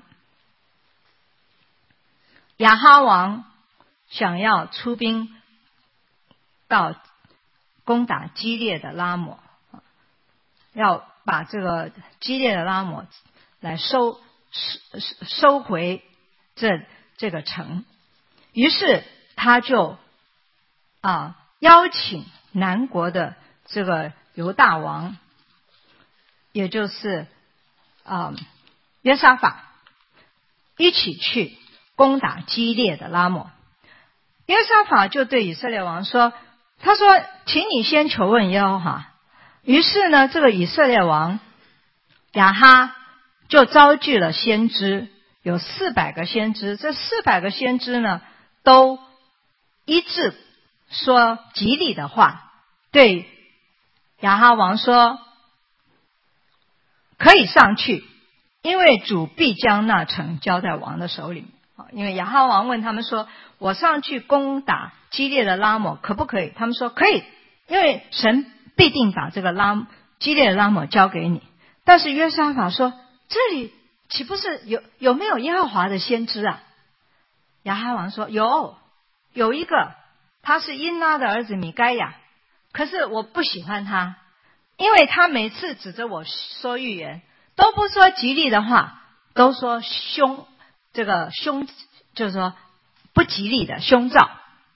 亚哈王想要出兵到攻打基列的拉抹，要把这个基列的拉抹来收收收回这这个城。于是他就啊邀请南国的这个犹大王，也就是啊约沙法，一起去攻打基列的拉抹。约沙法就对以色列王说，他说请你先求问耶和华。于是呢，这个以色列王亚哈就召聚了先知，有四百个先知。这四百个先知呢，都一致说吉利的话，对亚哈王说可以上去，因为主必将那城交在王的手里。因为亚哈王问他们说，我上去攻打基列的拉抹可不可以？他们说可以，因为神必定把这个拉基列的拉抹交给你。但是约沙法说，这里岂不是有有没有耶和华的先知啊？亚哈王说有，有一个，他是因拉的儿子米该亚，可是我不喜欢他，因为他每次指着我说预言，都不说吉利的话，都说凶这个凶，就是说不吉利的凶兆。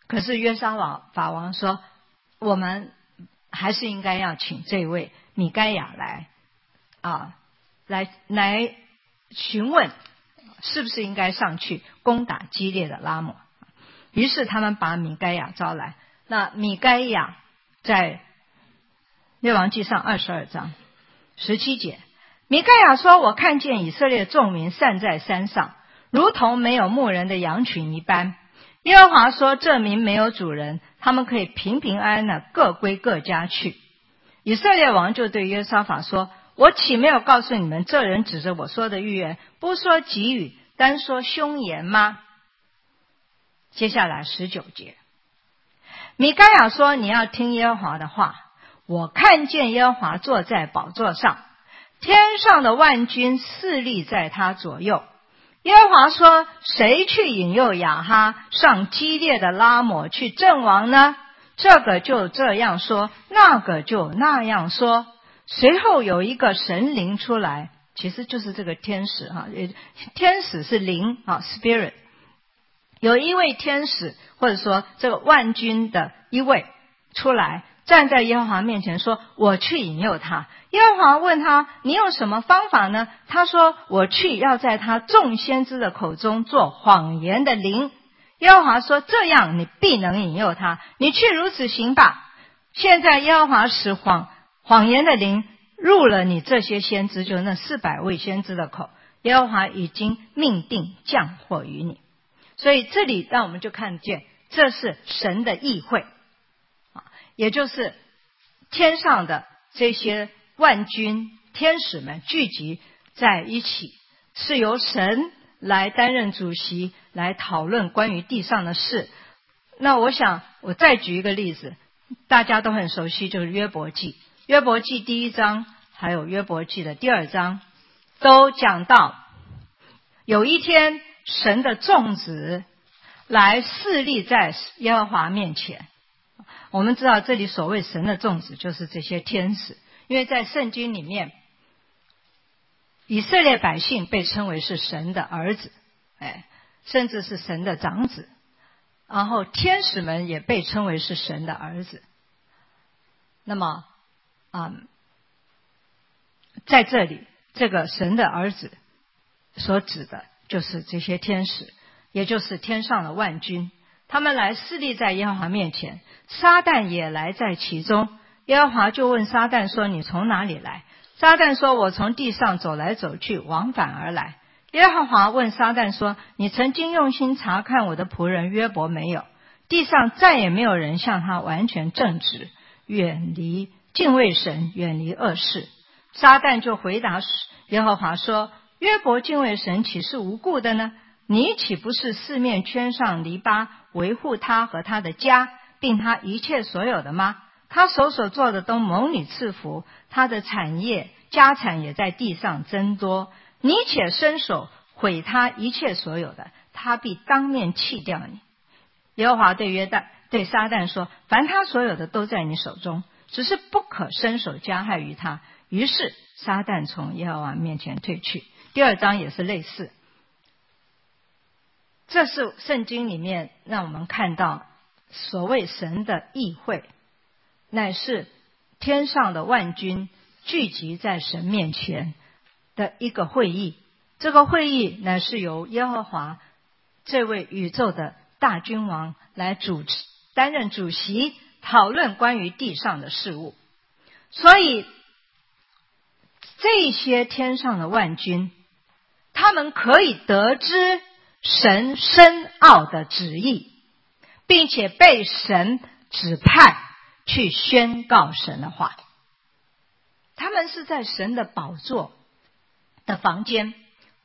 可是约沙法法王说，我们还是应该要请这位米该亚来啊，来来询问是不是应该上去攻打基列的拉抹。于是他们把米该亚招来。那米该亚在列王纪上二十二章十七节，米该亚说，我看见以色列众民散在山上，如同没有牧人的羊群一般。耶和华说，这民没有主人，他们可以平平安安的各归各家去。以色列王就对约沙法说，我岂没有告诉你们，这人指着我说的预言，不说吉语，单说凶言吗？接下来十九节，米该亚说，你要听耶和华的话，我看见耶和华坐在宝座上，天上的万军侍立在他左右。耶和华说，谁去引诱亚哈上基列的拉抹去阵亡呢？这个就这样说，那个就那样说。随后有一个神灵出来，其实就是这个天使哈，天使是灵啊 ，spirit。有一位天使，或者说这个万军的一位出来，站在耶和华面前说，我去引诱他。耶和华问他，你用什么方法呢？他说，我去要在他众先知的口中做谎言的灵。耶和华说，这样你必能引诱他，你去如此行吧。现在耶和华使谎谎言的灵入了你这些先知，就是那四百位先知的口，耶和华已经命定降祸于你。所以这里让我们就看见，这是神的议会，也就是天上的这些万军天使们聚集在一起，是由神来担任主席，来讨论关于地上的事。那我想我再举一个例子，大家都很熟悉，就是约伯记。约伯记第一章还有约伯记的第二章都讲到，有一天神的众子来侍立在耶和华面前。我们知道这里所谓神的众子就是这些天使，因为在圣经里面，以色列百姓被称为是神的儿子，哎，甚至是神的长子，然后天使们也被称为是神的儿子。那么嗯，在这里这个神的儿子所指的就是这些天使，也就是天上的万军，他们来侍立在耶和华面前，撒旦也来在其中。耶和华就问撒旦说，你从哪里来？撒旦说，我从地上走来走去，往返而来。耶和华问撒旦说，你曾经用心查看我的仆人约伯没有？地上再也没有人像他完全正直，远离敬畏神，远离恶事。撒旦就回答耶和华说，约伯敬畏神，岂是无故的呢？你岂不是四面圈上篱笆，维护他和他的家，并他一切所有的吗？他手所做的都蒙你赐福，他的产业家产也在地上增多。你且伸手毁他一切所有的，他必当面弃掉你。耶和华对约旦对撒旦说，凡他所有的都在你手中，只是不可伸手加害于他。于是撒旦从耶和华面前退去。第二章也是类似，这是圣经里面让我们看到所谓神的议会，乃是天上的万军聚集在神面前的一个会议。这个会议乃是由耶和华这位宇宙的大君王来主持担任主席，讨论关于地上的事物。所以这些天上的万军，他们可以得知神深奥的旨意，并且被神指派去宣告神的话。他们是在神的宝座的房间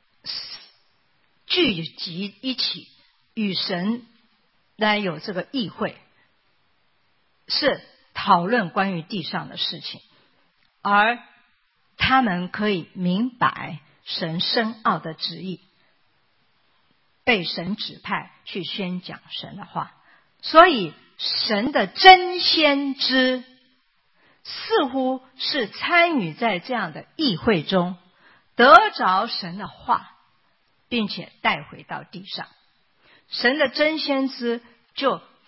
聚集一起，与神来有这个议会，是讨论关于地上的事情，而他们可以明白神深奥的旨意，被神指派去宣讲神的话。所以神的真先知似乎是参与在这样的议会中，得着神的话，并且带回到地上。神的真先知就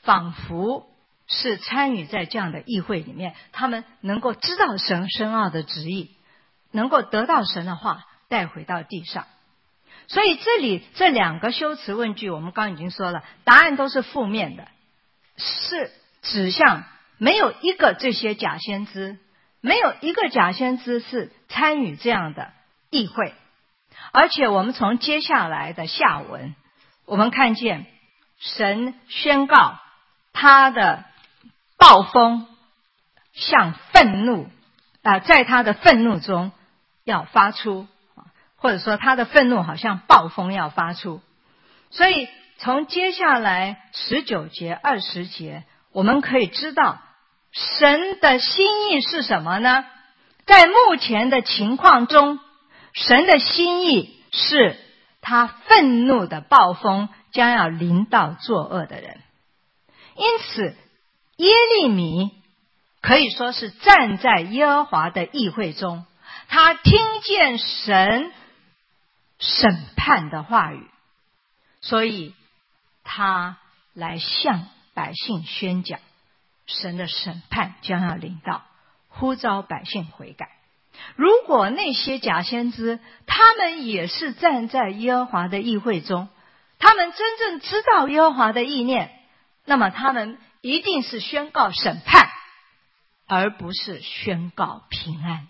仿佛是参与在这样的议会里面，他们能够知道神深奥的旨意，能够得到神的话带回到地上。所以这里这两个修辞问句，我们刚刚已经说了，答案都是负面的，是指向没有一个这些假先知，没有一个假先知是参与这样的议会。而且我们从接下来的下文，我们看见神宣告他的暴风像愤怒啊、呃，在他的愤怒中要发出，或者说他的愤怒好像暴风要发出。所以从接下来十九节二十节，我们可以知道神的心意是什么呢？在目前的情况中，神的心意是他愤怒的暴风将要临到作恶的人。因此耶利米可以说是站在耶和华的议会中，他听见神审判的话语，所以他来向百姓宣讲神的审判将要临到，呼召百姓悔改。如果那些假先知他们也是站在耶和华的议会中，他们真正知道耶和华的意念，那么他们一定是宣告审判，而不是宣告平安。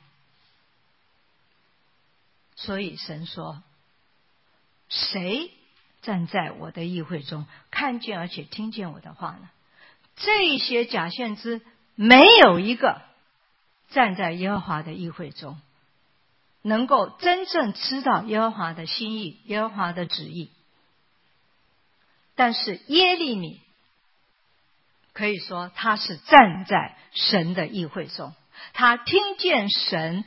所以神说，谁站在我的议会中看见而且听见我的话呢？这些假先知没有一个站在耶和华的议会中能够真正知道耶和华的心意，耶和华的旨意。但是耶利米可以说他是站在神的议会中，他听见神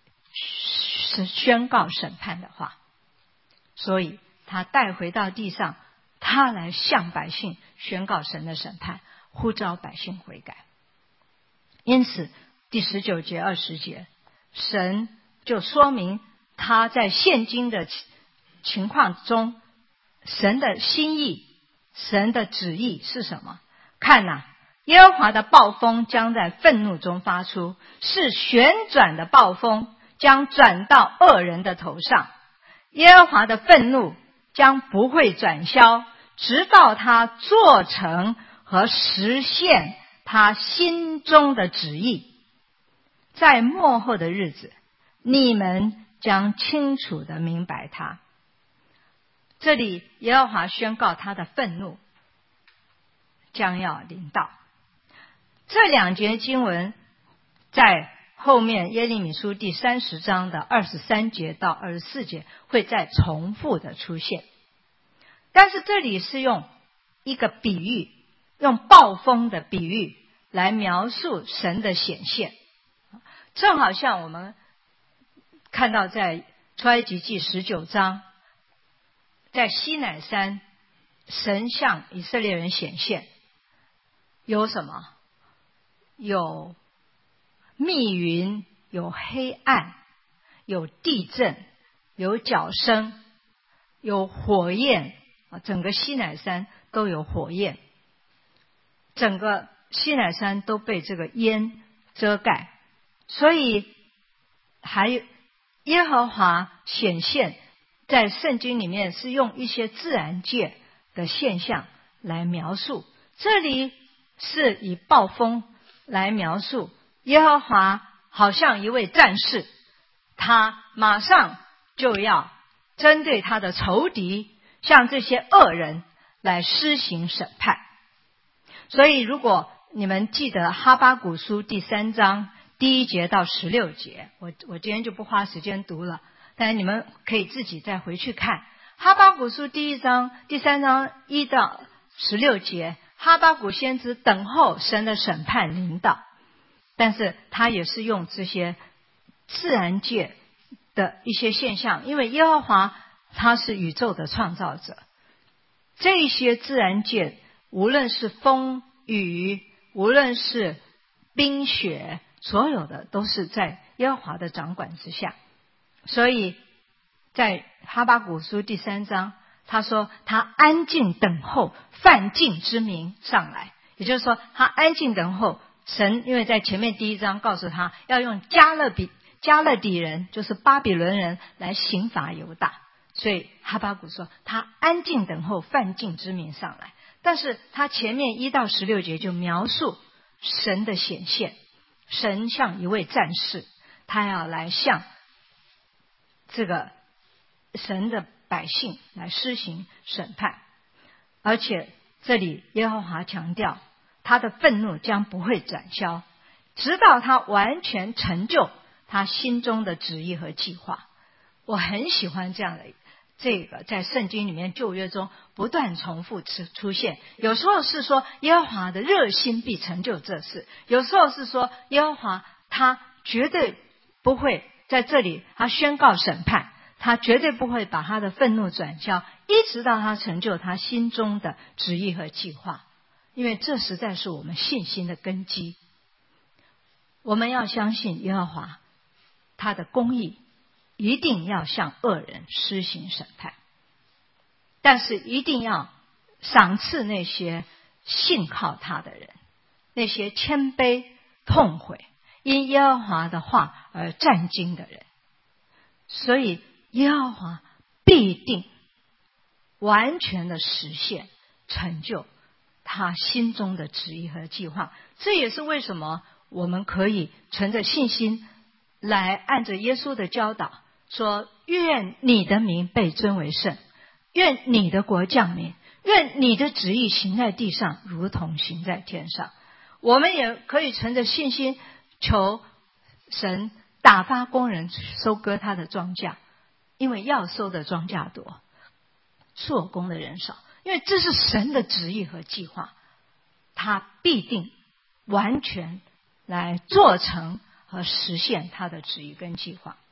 宣告审判的话，所以他带回到地上，他来向百姓宣告神的审判，呼召百姓悔改。因此第十九节二十节，神就说明他在现今的情况中，神的心意，神的旨意是什么？看哪、啊，耶和华的暴风将在愤怒中发出，是旋转的暴风，将转到恶人的头上。耶和华的愤怒将不会转消，直到他做成和实现他心中的旨意。在末后的日子，你们将清楚地明白他。这里耶和华宣告他的愤怒将要临到。这两节经文在后面耶利米书第三十章的二十三节到二十四节会再重复的出现，但是这里是用一个比喻，用暴风的比喻来描述神的显现。正好像我们看到在出埃及记十九章，在西乃山神向以色列人显现，有什么？有密云，有黑暗，有地震，有角声，有火焰，整个西乃山都有火焰，整个西乃山都被这个烟遮盖。所以还有耶和华显现在圣经里面是用一些自然界的现象来描述，这里是以暴风来描述耶和华好像一位战士，他马上就要针对他的仇敌，向这些恶人来施行审判。所以如果你们记得哈巴谷书第三章第一节到十六节，我我今天就不花时间读了，但是你们可以自己再回去看哈巴谷书第一章第三章一到十六节，哈巴谷先知等候神的审判临到，但是他也是用这些自然界的一些现象，因为耶和华他是宇宙的创造者，这些自然界无论是风雨，无论是冰雪，所有的都是在耶和华的掌管之下。所以在哈巴谷书第三章他说他安静等候犯境之民上来，也就是说他安静等候神，因为在前面第一章告诉他要用加勒比加勒底人，就是巴比伦人来刑罚犹大，所以哈巴谷说他安静等候犯境之民上来。但是他前面一到十六节就描述神的显现，神像一位战士，他要来向这个神的百姓来施行审判。而且这里耶和华强调他的愤怒将不会转消，直到他完全成就他心中的旨意和计划。我很喜欢这样的这个在圣经里面旧约中不断重复出现，有时候是说耶和华的热心必成就这事，有时候是说耶和华他绝对不会在这里他宣告审判，他绝对不会把他的愤怒转消，一直到他成就他心中的旨意和计划。因为这实在是我们信心的根基，我们要相信耶和华他的公义一定要向恶人施行审判，但是一定要赏赐那些信靠他的人，那些谦卑痛悔因耶和华的话而战兢的人。所以耶和华必定完全的实现成就他心中的旨意和计划。这也是为什么我们可以存着信心来按着耶稣的教导说，愿你的名被尊为圣，愿你的国降临，愿你的旨意行在地上如同行在天上。我们也可以存着信心求神打发工人收割他的庄稼，因为要收的庄稼多，做工的人少，因为这是神的旨意和计划，他必定完全来做成和实现他的旨意跟计划。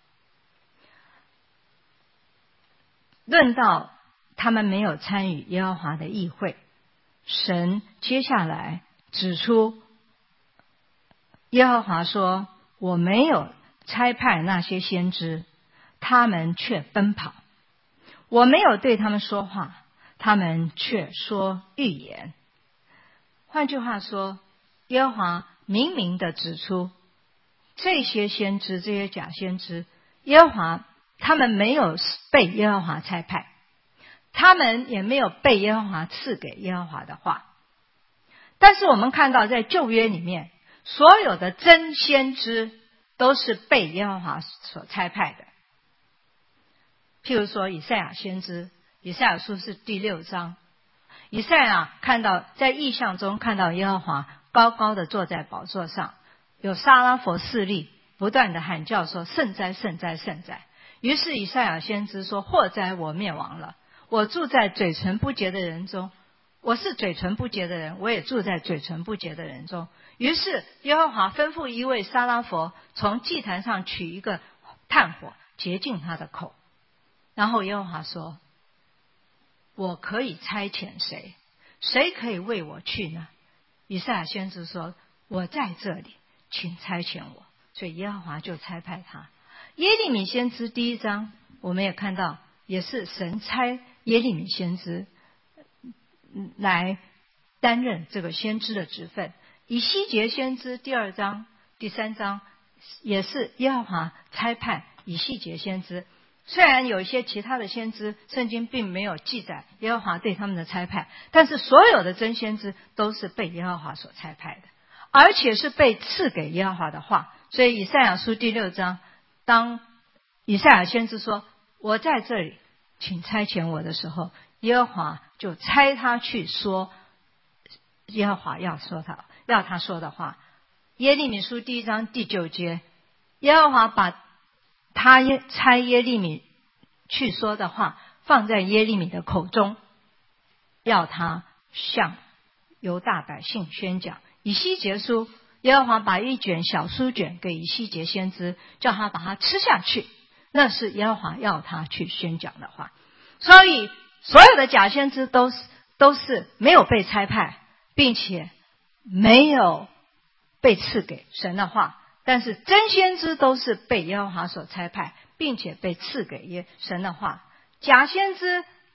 论到他们没有参与耶和华的议会，神接下来指出耶和华说，我没有差派那些先知，他们却奔跑，我没有对他们说话，他们却说预言。换句话说，耶和华明明的指出这些先知，这些假先知，耶和华他们没有被耶和华差派，他们也没有被耶和华赐给耶和华的话。但是我们看到在旧约里面，所有的真先知都是被耶和华所差派的。譬如说以赛亚先知，以赛亚书是第六章，以赛亚看到在异象中看到耶和华高高的坐在宝座上，有撒拉弗势力不断的喊叫说，圣哉圣哉圣哉。于是以赛亚先知说，祸哉我灭亡了，我住在嘴唇不洁的人中，我是嘴唇不洁的人，我也住在嘴唇不洁的人中。于是耶和华吩咐一位撒拉弗从祭坛上取一个炭火洁净他的口。然后耶和华说，我可以差遣谁？谁可以为我去呢？以赛亚先知说，我在这里，请差遣我。所以耶和华就差派他。耶利米先知第一章我们也看到，也是神差耶利米先知来担任这个先知的职分。以西结先知第二章第三章也是耶和华差派以西结先知。虽然有一些其他的先知圣经并没有记载耶和华对他们的差派，但是所有的真先知都是被耶和华所差派的，而且是被赐给耶和华的话。所以以赛亚书第六章，当以赛亚先知说，我在这里，请差遣我的时候，耶和华就差他去说耶和华要说他要他说的话。耶利米书第一章第九节，耶和华把他差耶利米去说的话放在耶利米的口中，要他向犹大百姓宣讲。以西结书，耶和华把一卷小书卷给以西结先知，叫他把它吃下去，那是耶和华要他去宣讲的话。所以所有的假先知都是都是没有被差派，并且没有被赐给神的话，但是真先知都是被耶和华所差派，并且被赐给耶神的话。假先知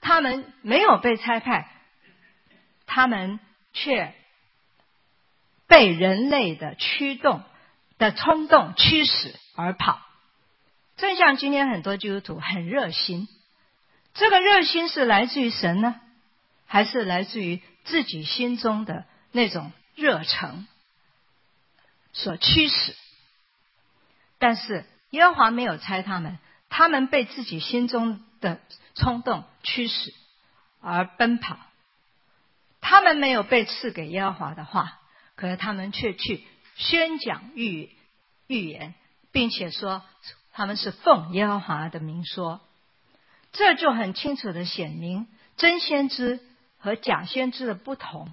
他们没有被差派，他们却被人类的驱动的冲动驱使而跑。正像今天很多基督徒很热心，这个热心是来自于神呢，还是来自于自己心中的那种热诚所驱使？但是耶和华没有差他们，他们被自己心中的冲动驱使而奔跑。他们没有被赐给耶和华的话，可是他们却去宣讲预预言，并且说他们是奉耶和华的名说。这就很清楚的显明真先知和假先知的不同。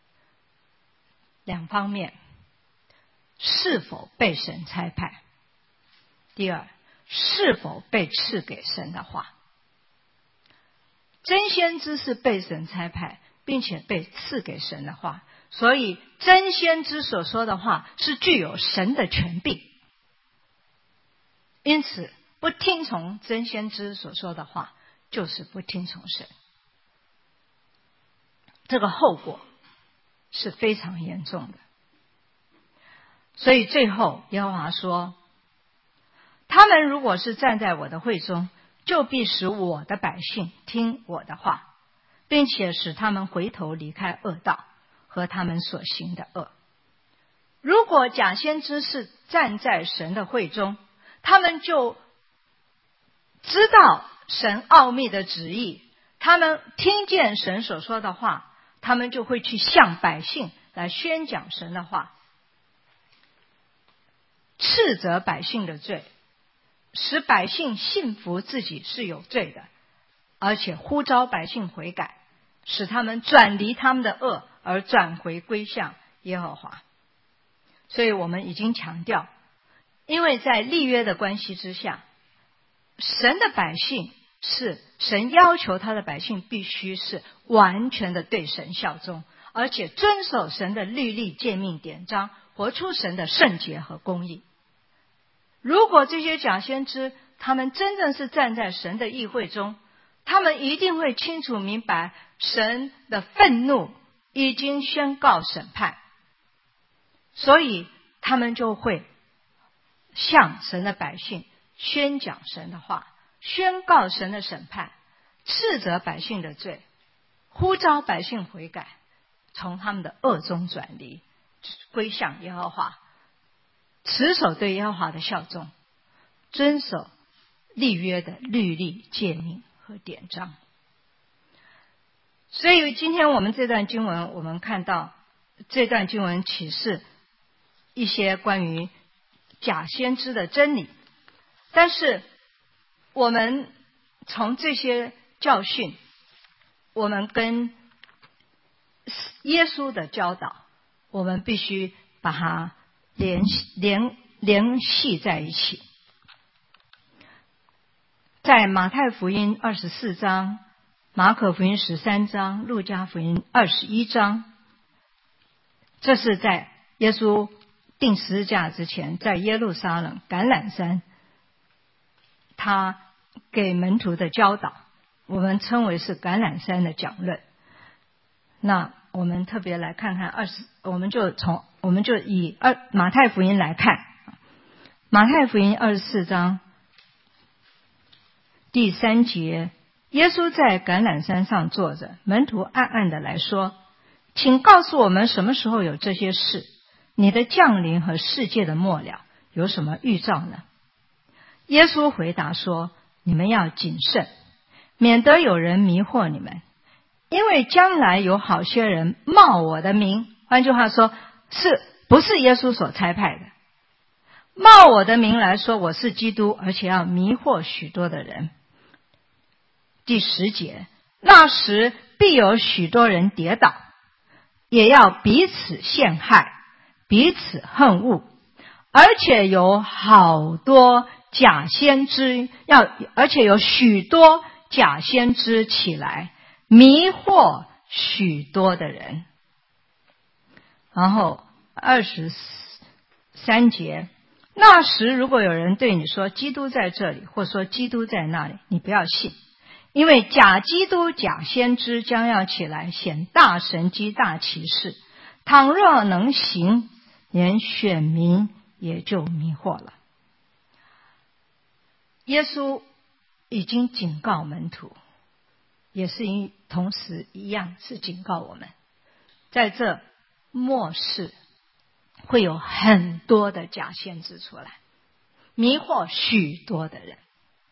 两方面，是否被神差派，第二，是否被赐给神的话。真先知是被神差派并且被赐给神的话，所以真先知所说的话是具有神的权柄，因此不听从真先知所说的话就是不听从神，这个后果是非常严重的。所以最后耶和华说，他们如果是站在我的会中，就必使我的百姓听我的话，并且使他们回头离开恶道和他们所行的恶。如果假先知是站在神的会中，他们就知道神奥秘的旨意，他们听见神所说的话，他们就会去向百姓来宣讲神的话，斥责百姓的罪，使百姓信服自己是有罪的，而且呼召百姓悔改，使他们转离他们的恶，而转回归向耶和华。所以我们已经强调，因为在立约的关系之下，神的百姓是神要求他的百姓必须是完全的对神效忠，而且遵守神的律例诫命典章，活出神的圣洁和公义。如果这些假先知他们真正是站在神的议会中，他们一定会清楚明白神的愤怒已经宣告审判，所以他们就会向神的百姓宣讲神的话，宣告神的审判，斥责百姓的罪，呼召百姓悔改，从他们的恶中转离，归向耶和华，持守对耶和华的效忠，遵守立约的律例诫命和典章。所以今天我们这段经文，我们看到这段经文启示一些关于假先知的真理，但是我们从这些教训，我们跟耶稣的教导，我们必须把它联系联联系在一起。在马太福音二十四章、马可福音十三章、路加福音二十一章，这是在耶稣钉十字架之前，在耶路撒冷橄榄山他给门徒的教导，我们称为是橄榄山的讲论。那我们特别来看看二十，我们就从我们就以二马太福音来看，马太福音二十四章第三节，耶稣在橄榄山上坐着，门徒暗暗的来说，请告诉我们什么时候有这些事，你的降临和世界的末了有什么预兆呢？耶稣回答说，你们要谨慎，免得有人迷惑你们，因为将来有好些人冒我的名，换句话说，是不是耶稣所差派的，冒我的名来说我是基督，而且要迷惑许多的人。第十节，那时必有许多人跌倒，也要彼此陷害，彼此恨恶，而且有好多假先知，要而且有许多假先知起来，迷惑许多的人。然后二十三节，那时如果有人对你说基督在这里，或说基督在那里，你不要信， 因为假基督、假先知将要起来，显大神迹、大奇事。倘若能行，连选民也就迷惑了。耶稣已经警告门徒，也是一同时一样是警告我们，在这末世会有很多的假先知出来，迷惑许多的人。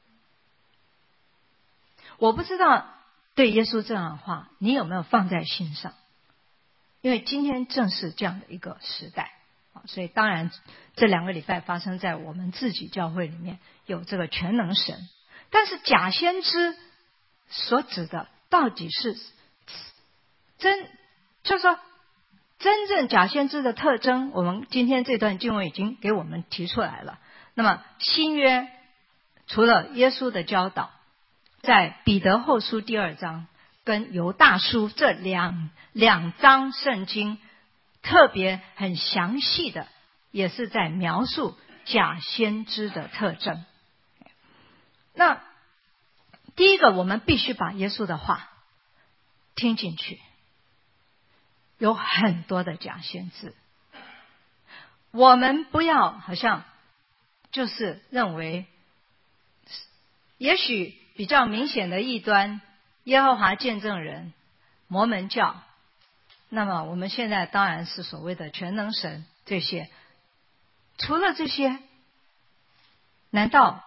我不知道对耶稣这样的话你有没有放在心上，因为今天正是这样的一个时代，所以当然这两个礼拜发生在我们自己教会里面，有这个全能神。但是假先知所指的到底是真，就是说真正假先知的特征，我们今天这段经文已经给我们提出来了。那么新约除了耶稣的教导，在彼得后书第二章跟犹大书这两两章圣经特别很详细的，也是在描述假先知的特征。那第一个，我们必须把耶稣的话听进去。有很多的假先知，我们不要好像就是认为，也许比较明显的异端，耶和华见证人、摩门教，那么我们现在当然是所谓的全能神这些。除了这些，难道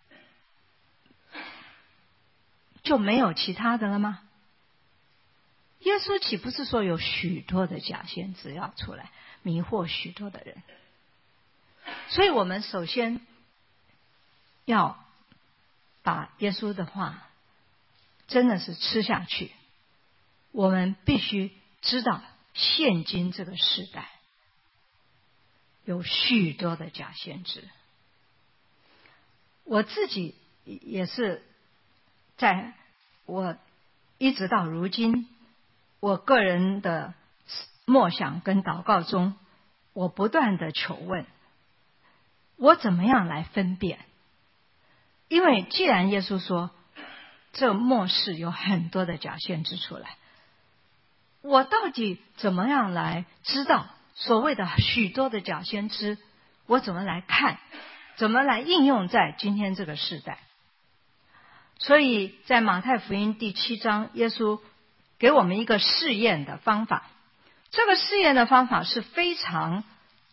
就没有其他的了吗？耶稣岂不是说有许多的假先知要出来迷惑许多的人？所以我们首先要把耶稣的话真的是吃下去。我们必须知道现今这个时代有许多的假先知。我自己也是在我一直到如今我个人的默想跟祷告中，我不断的求问，我怎么样来分辨？因为既然耶稣说这末世有很多的假先知出来，我到底怎么样来知道所谓的许多的假先知，我怎么来看，怎么来应用在今天这个时代？所以在马太福音第七章，耶稣给我们一个试验的方法。这个试验的方法是非常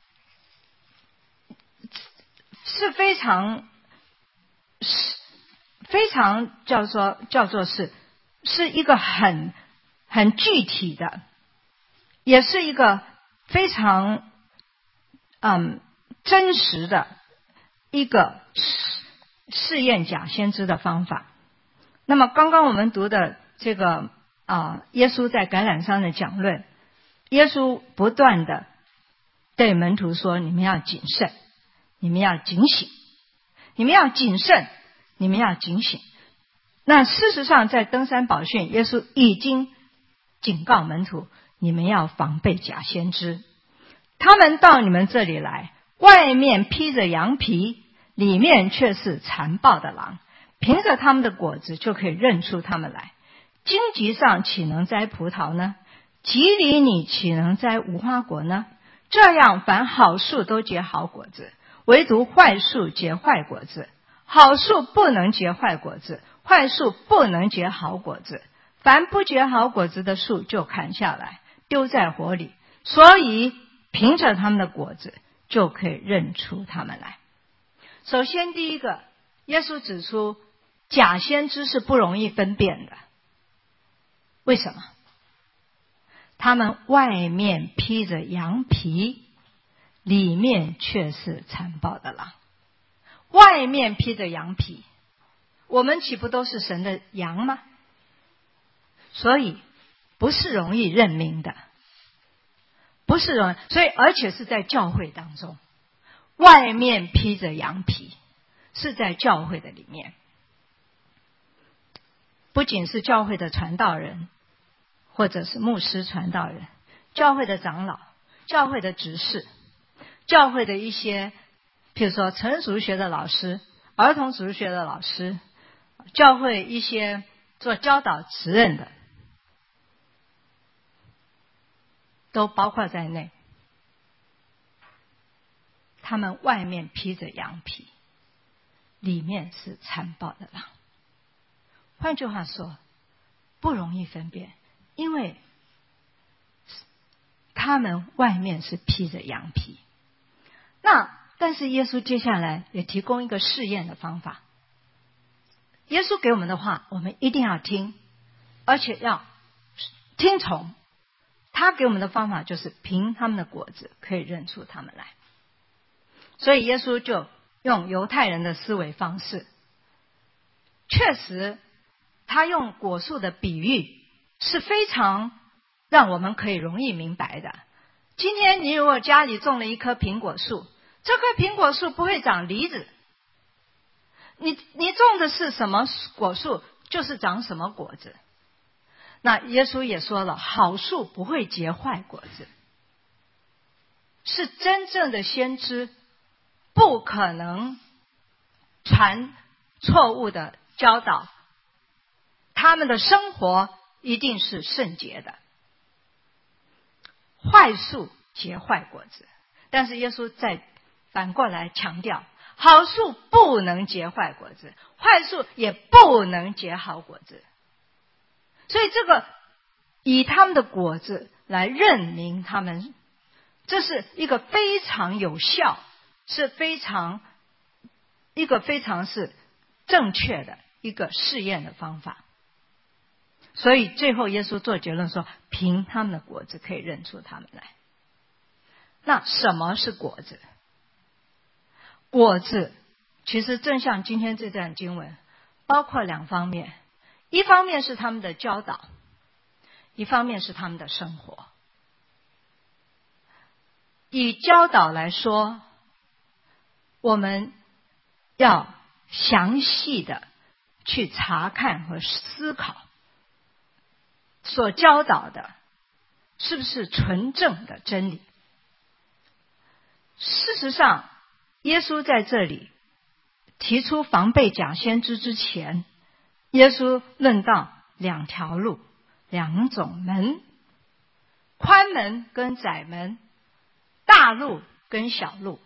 是非常是非常叫做叫做是是一个很很具体的，也是一个非常嗯真实的一个试验假先知的方法。那么刚刚我们读的这个啊，耶稣在橄榄山的讲论，耶稣不断的对门徒说：你们要谨慎，你们要警醒，你们要谨慎，你们要警醒。那事实上在登山宝训，耶稣已经警告门徒，你们要防备假先知。他们到你们这里来，外面披着羊皮，里面却是残暴的狼，凭着他们的果子就可以认出他们来。荆棘上岂能摘葡萄呢？棘里你岂能摘无花果呢？这样凡好树都结好果子，唯独坏树结坏果子。好树不能结坏果子，坏树不能结好果子。凡不结好果子的树就砍下来，丢在火里。所以凭着他们的果子就可以认出他们来。首先第一个，耶稣指出假先知是不容易分辨的。为什么？他们外面披着羊皮，里面却是残暴的狼。外面披着羊皮，我们岂不都是神的羊吗？所以不是容易认明的，不是容易，所以而且是在教会当中，外面披着羊皮，是在教会的里面。不仅是教会的传道人，或者是牧师传道人，教会的长老，教会的执事，教会的一些譬如说成熟学的老师，儿童主日学的老师，教会一些做教导职任的，都包括在内。他们外面披着羊皮，里面是残暴的狼。换句话说，不容易分辨，因为他们外面是披着羊皮。那但是耶稣接下来也提供一个试验的方法。耶稣给我们的话，我们一定要听，而且要听从。他给我们的方法就是凭他们的果子可以认出他们来。所以耶稣就用犹太人的思维方式，确实他用果树的比喻是非常让我们可以容易明白的。今天你如果家里种了一棵苹果树，这棵苹果树不会长梨子，你你种的是什么果树，就是长什么果子。那耶稣也说了，好树不会结坏果子，是真正的先知不可能传错误的教导，他们的生活一定是圣洁的。坏树结坏果子，但是耶稣再反过来强调，好树不能结坏果子，坏树也不能结好果子。所以这个以他们的果子来认明他们，这是一个非常有效，是非常一个非常是正确的一个试验的方法。所以最后耶稣做结论说，凭他们的果子可以认出他们来。那什么是果子？果子其实正像今天这段经文，包括两方面，一方面是他们的教导，一方面是他们的生活。以教导来说，我们要详细的去查看和思考所教导的是不是纯正的真理。事实上，耶稣在这里提出防备假先知之前，耶稣论到两条路，两种门，宽门跟窄门，大路跟小路。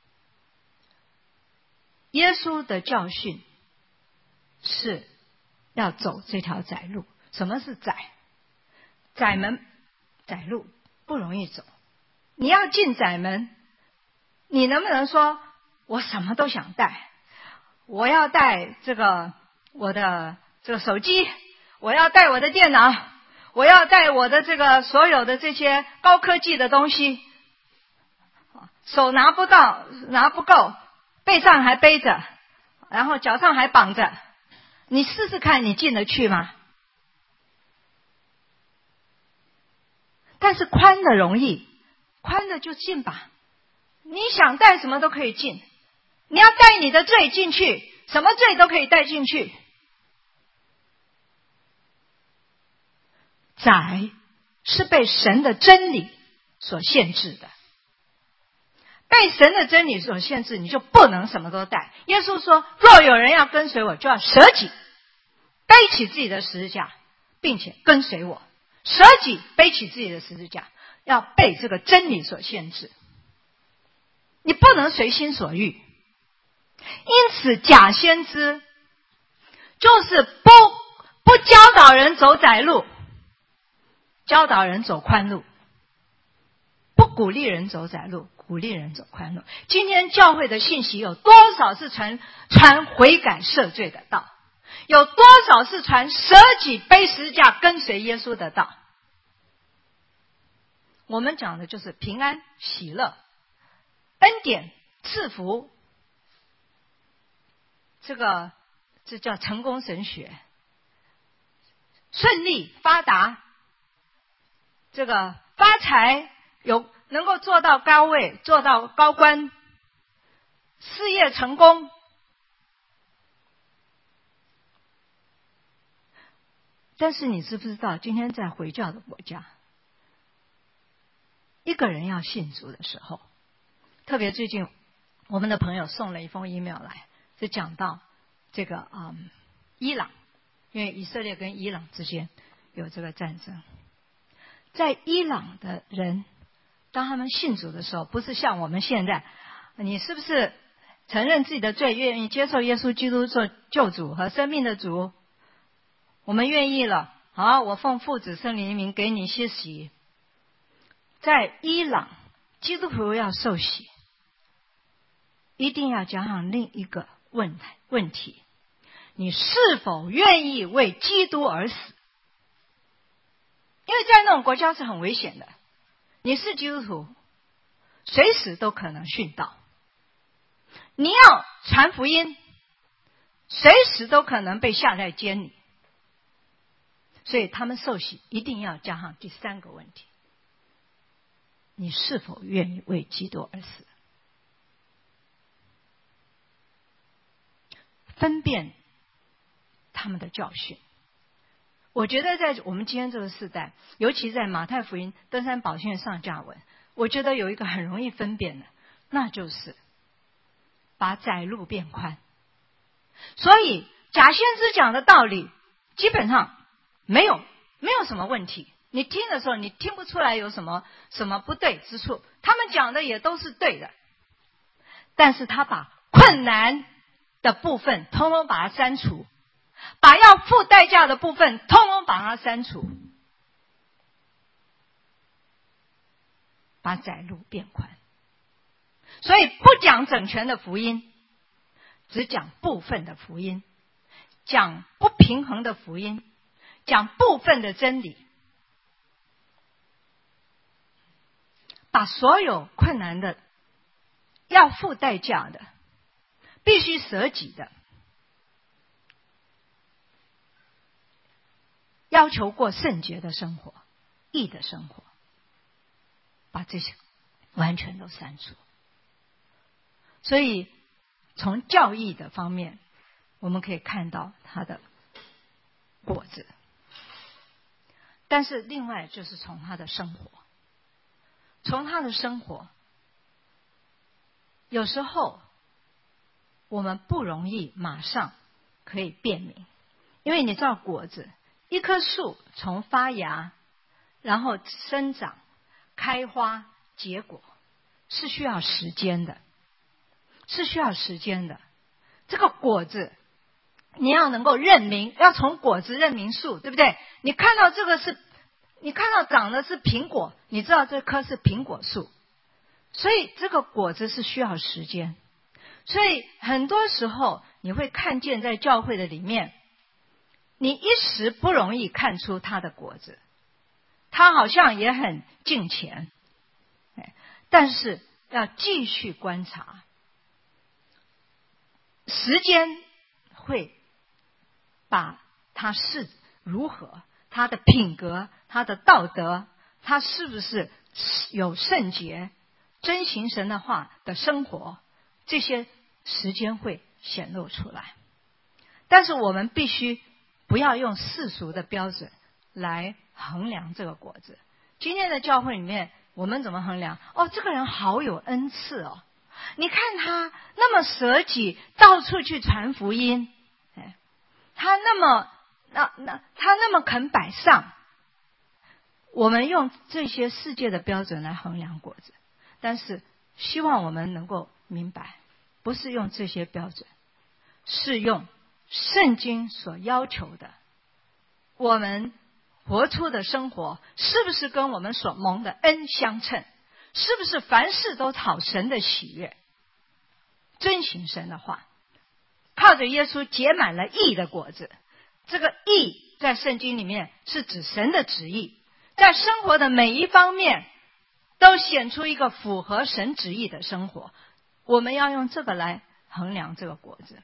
耶稣的教训是要走这条窄路。什么是窄？窄门窄路不容易走。你要进窄门，你能不能说我什么都想带？我要带这个我的这个手机，我要带我的电脑，我要带我的这个所有的这些高科技的东西，手拿不到，拿不够，背上还背着，然后脚上还绑着，你试试看你进得去吗？但是宽的容易，宽的就进吧，你想带什么都可以进，你要带你的罪进去，什么罪都可以带进去。窄是被神的真理所限制的，被神的真理所限制，你就不能什么都带。耶稣说，若有人要跟随我，就要舍己，背起自己的十字架，并且跟随我。舍己，背起自己的十字架，要被这个真理所限制，你不能随心所欲。因此假先知就是不不教导人走窄路，教导人走宽路，不鼓励人走窄路，鼓励人走宽路。今天教会的信息有多少是传传悔改赦罪的道？有多少是传舍己背十字架跟随耶稣的道？我们讲的就是平安喜乐恩典赐福，这个这叫成功神学，顺利发达，这个发财，有能够做到高位，做到高官，事业成功。但是你知不知道，今天在回教的国家，一个人要信主的时候，特别最近我们的朋友送了一封 email 来，是讲到这个嗯伊朗因为以色列跟伊朗之间有这个战争。在伊朗的人，当他们信主的时候，不是像我们现在，你是不是承认自己的罪，愿意接受耶稣基督做救主和生命的主？我们愿意了，好，我奉父子圣灵的名给你施洗。在伊朗，基督徒要受洗，一定要加上另一个问问题：你是否愿意为基督而死？因为在那种国家是很危险的，你是基督徒，随时都可能殉道。你要传福音，随时都可能被下在监里。所以他们受洗一定要加上第三个问题：你是否愿意为基督而死？分辨他们的教训。我觉得在我们今天这个时代，尤其在马太福音登山宝训上下文，我觉得有一个很容易分辨的，那就是把窄路变宽。所以假先知讲的道理基本上没有没有什么问题，你听的时候你听不出来有什么什么不对之处，他们讲的也都是对的。但是他把困难的部分通通把它删除，把要付代价的部分通通把它删除，把窄路变宽。所以不讲整全的福音，只讲部分的福音，讲不平衡的福音，讲部分的真理，把所有困难的、要付代价的、必须舍己的、要求过圣洁的生活、义的生活，把这些完全都删除。所以从教义的方面，我们可以看到它的果子。但是另外就是从他的生活，从他的生活，有时候我们不容易马上可以辨明，因为你知道果子，一棵树从发芽，然后生长、开花、结果，是需要时间的，是需要时间的。这个果子你要能够认明，要从果子认明树，对不对？你看到这个是，你看到长的是苹果，你知道这棵是苹果树，所以这个果子是需要时间。所以很多时候你会看见在教会的里面，你一时不容易看出它的果子，它好像也很敬虔，但是要继续观察，时间会把它是如何，他的品格、他的道德，他是不是有圣洁、遵行神的话的生活，这些时间会显露出来。但是我们必须不要用世俗的标准来衡量这个果子。今天的教会里面，我们怎么衡量？哦，这个人好有恩赐哦，你看他那么舍己，到处去传福音，哎，他那么那那他那么肯摆上。我们用这些世界的标准来衡量果子，但是希望我们能够明白，不是用这些标准，是用圣经所要求的，我们活出的生活是不是跟我们所蒙的恩相称？是不是凡事都讨神的喜悦，遵行神的话，靠着耶稣结满了义的果子。这个义在圣经里面是指神的旨意，在生活的每一方面都显出一个符合神旨意的生活。我们要用这个来衡量这个果子，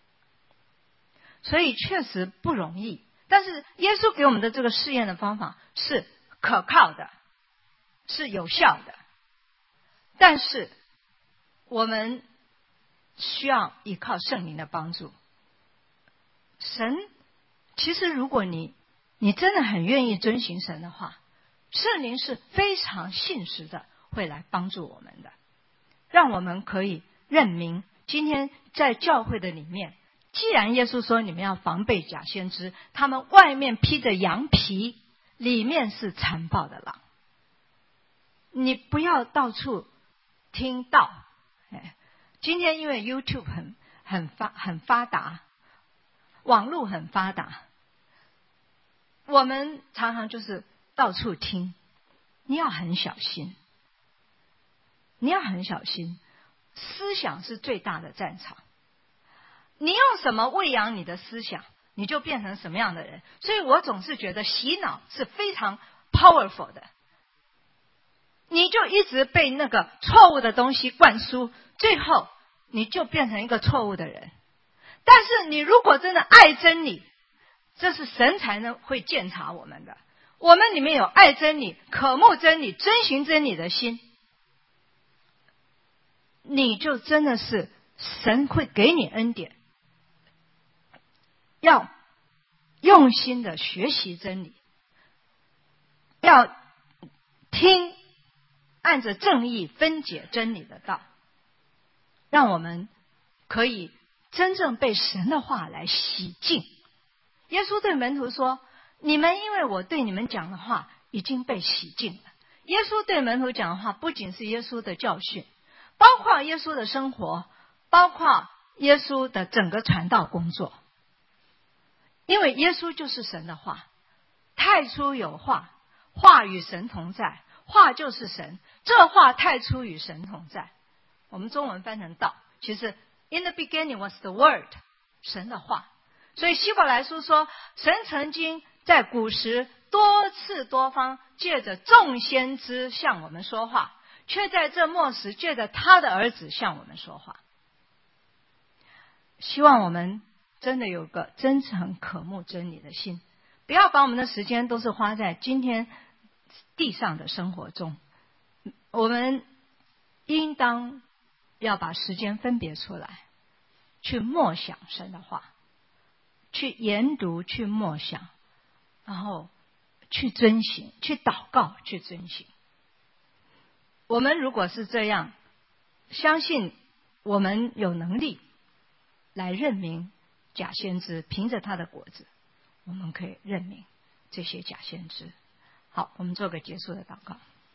所以确实不容易。但是耶稣给我们的这个试验的方法是可靠的，是有效的。但是我们需要依靠圣灵的帮助。神其实如果你你真的很愿意遵行神的话，圣灵是非常信实的会来帮助我们的，让我们可以认明今天在教会的里面既然耶稣说你们要防备假先知，他们外面披着羊皮，里面是残暴的狼。你不要到处听到。哎，今天因为 YouTube 很很发很发达，网络很发达，我们常常就是到处听，你要很小心，你要很小心。思想是最大的战场，你用什么喂养你的思想，你就变成什么样的人。所以我总是觉得洗脑是非常 powerful 的，你就一直被那个错误的东西灌输，最后你就变成一个错误的人。但是你如果真的爱真理，这是神才能会鉴察我们的，我们里面有爱真理、渴慕真理、遵行真理的心，你就真的是神会给你恩典，要用心的学习真理，要听按着正义分解真理的道，让我们可以真正被神的话来洗净。耶稣对门徒说，你们因为我对你们讲的话已经被洗净了。耶稣对门徒讲的话不仅是耶稣的教训，包括耶稣的生活，包括耶稣的整个传道工作。因为耶稣就是神的话，太初有话，话与神同在，话就是神，这话太初与神同在。我们中文翻成道，其实 in the beginning was the word， 神的话。所以希伯来书说，神曾经在古时多次多方借着众先知向我们说话，却在这末时借着他的儿子向我们说话。希望我们真的有个真诚渴慕真理的心，不要把我们的时间都是花在今天地上的生活中。我们应当要把时间分别出来，去默想神的话，去研读，去默想，然后去遵行，去祷告，去遵行。我们如果是这样，相信我们有能力来认明假先知，凭着他的果子，我们可以认明这些假先知。好，我们做个结束的祷告。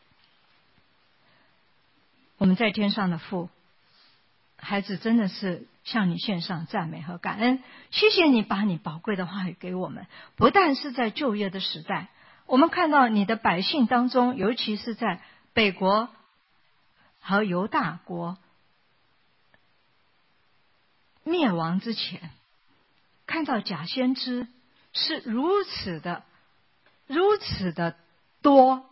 我们在天上的父，孩子真的是向你献上赞美和感恩，谢谢你把你宝贵的话语给我们。不但是在旧约的时代，我们看到你的百姓当中，尤其是在北国和犹大国灭亡之前，看到假先知是如此的如此的多，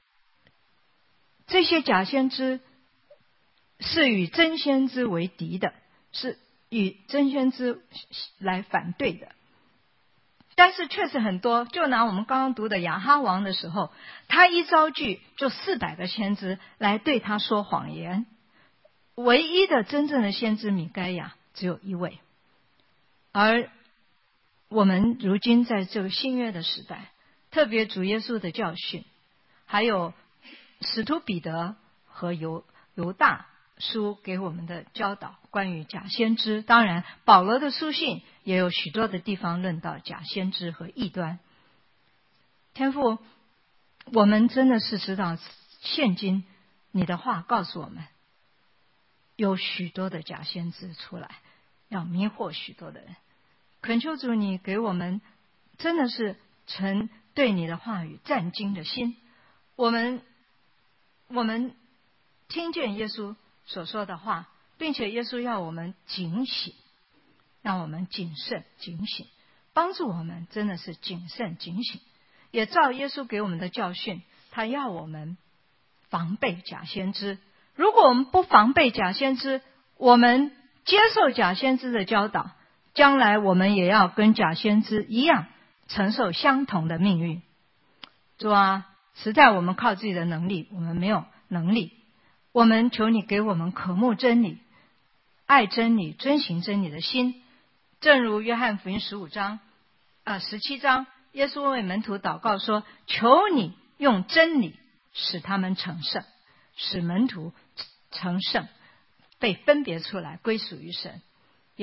这些假先知是与真先知为敌的，是与真先知来反对的。但是确实很多，就拿我们刚刚读的亚哈王的时候，他一招聚就四百个先知来对他说谎言，唯一的真正的先知米该亚只有一位。而我们如今在这个新约的时代，特别主耶稣的教训，还有使徒彼得和犹犹大书给我们的教导关于假先知，当然保罗的书信也有许多的地方论到假先知和异端。天父，我们真的是知道现今你的话告诉我们，有许多的假先知出来，要迷惑许多的人。恳求主你给我们真的是存对你的话语战兢的心，我们我们听见耶稣所说的话，并且耶稣要我们警醒，让我们谨慎警醒，帮助我们真的是谨慎警醒，也照耶稣给我们的教训，他要我们防备假先知。如果我们不防备假先知，我们接受假先知的教导，将来我们也要跟假先知一样承受相同的命运。主啊，实在我们靠自己的能力，我们没有能力，我们求你给我们渴慕真理、爱真理、遵行真理的心。正如约翰福音十五章啊十七章，耶稣为门徒祷告说，求你用真理使他们成圣，使门徒成圣，被分别出来归属于神。也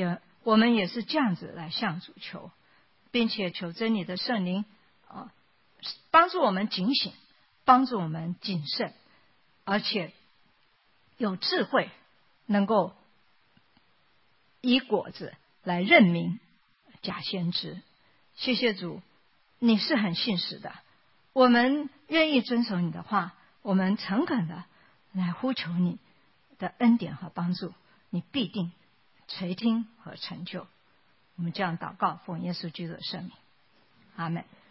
我们也是这样子来向主求，并且求真理的圣灵啊，帮助我们警醒，帮助我们谨慎，而且有智慧，能够以果子来认明假先知。谢谢主，你是很信实的，我们愿意遵守你的话，我们诚恳的来呼求你的恩典和帮助，你必定垂听和成就。我们这样祷告，奉耶稣基督的圣名，阿们。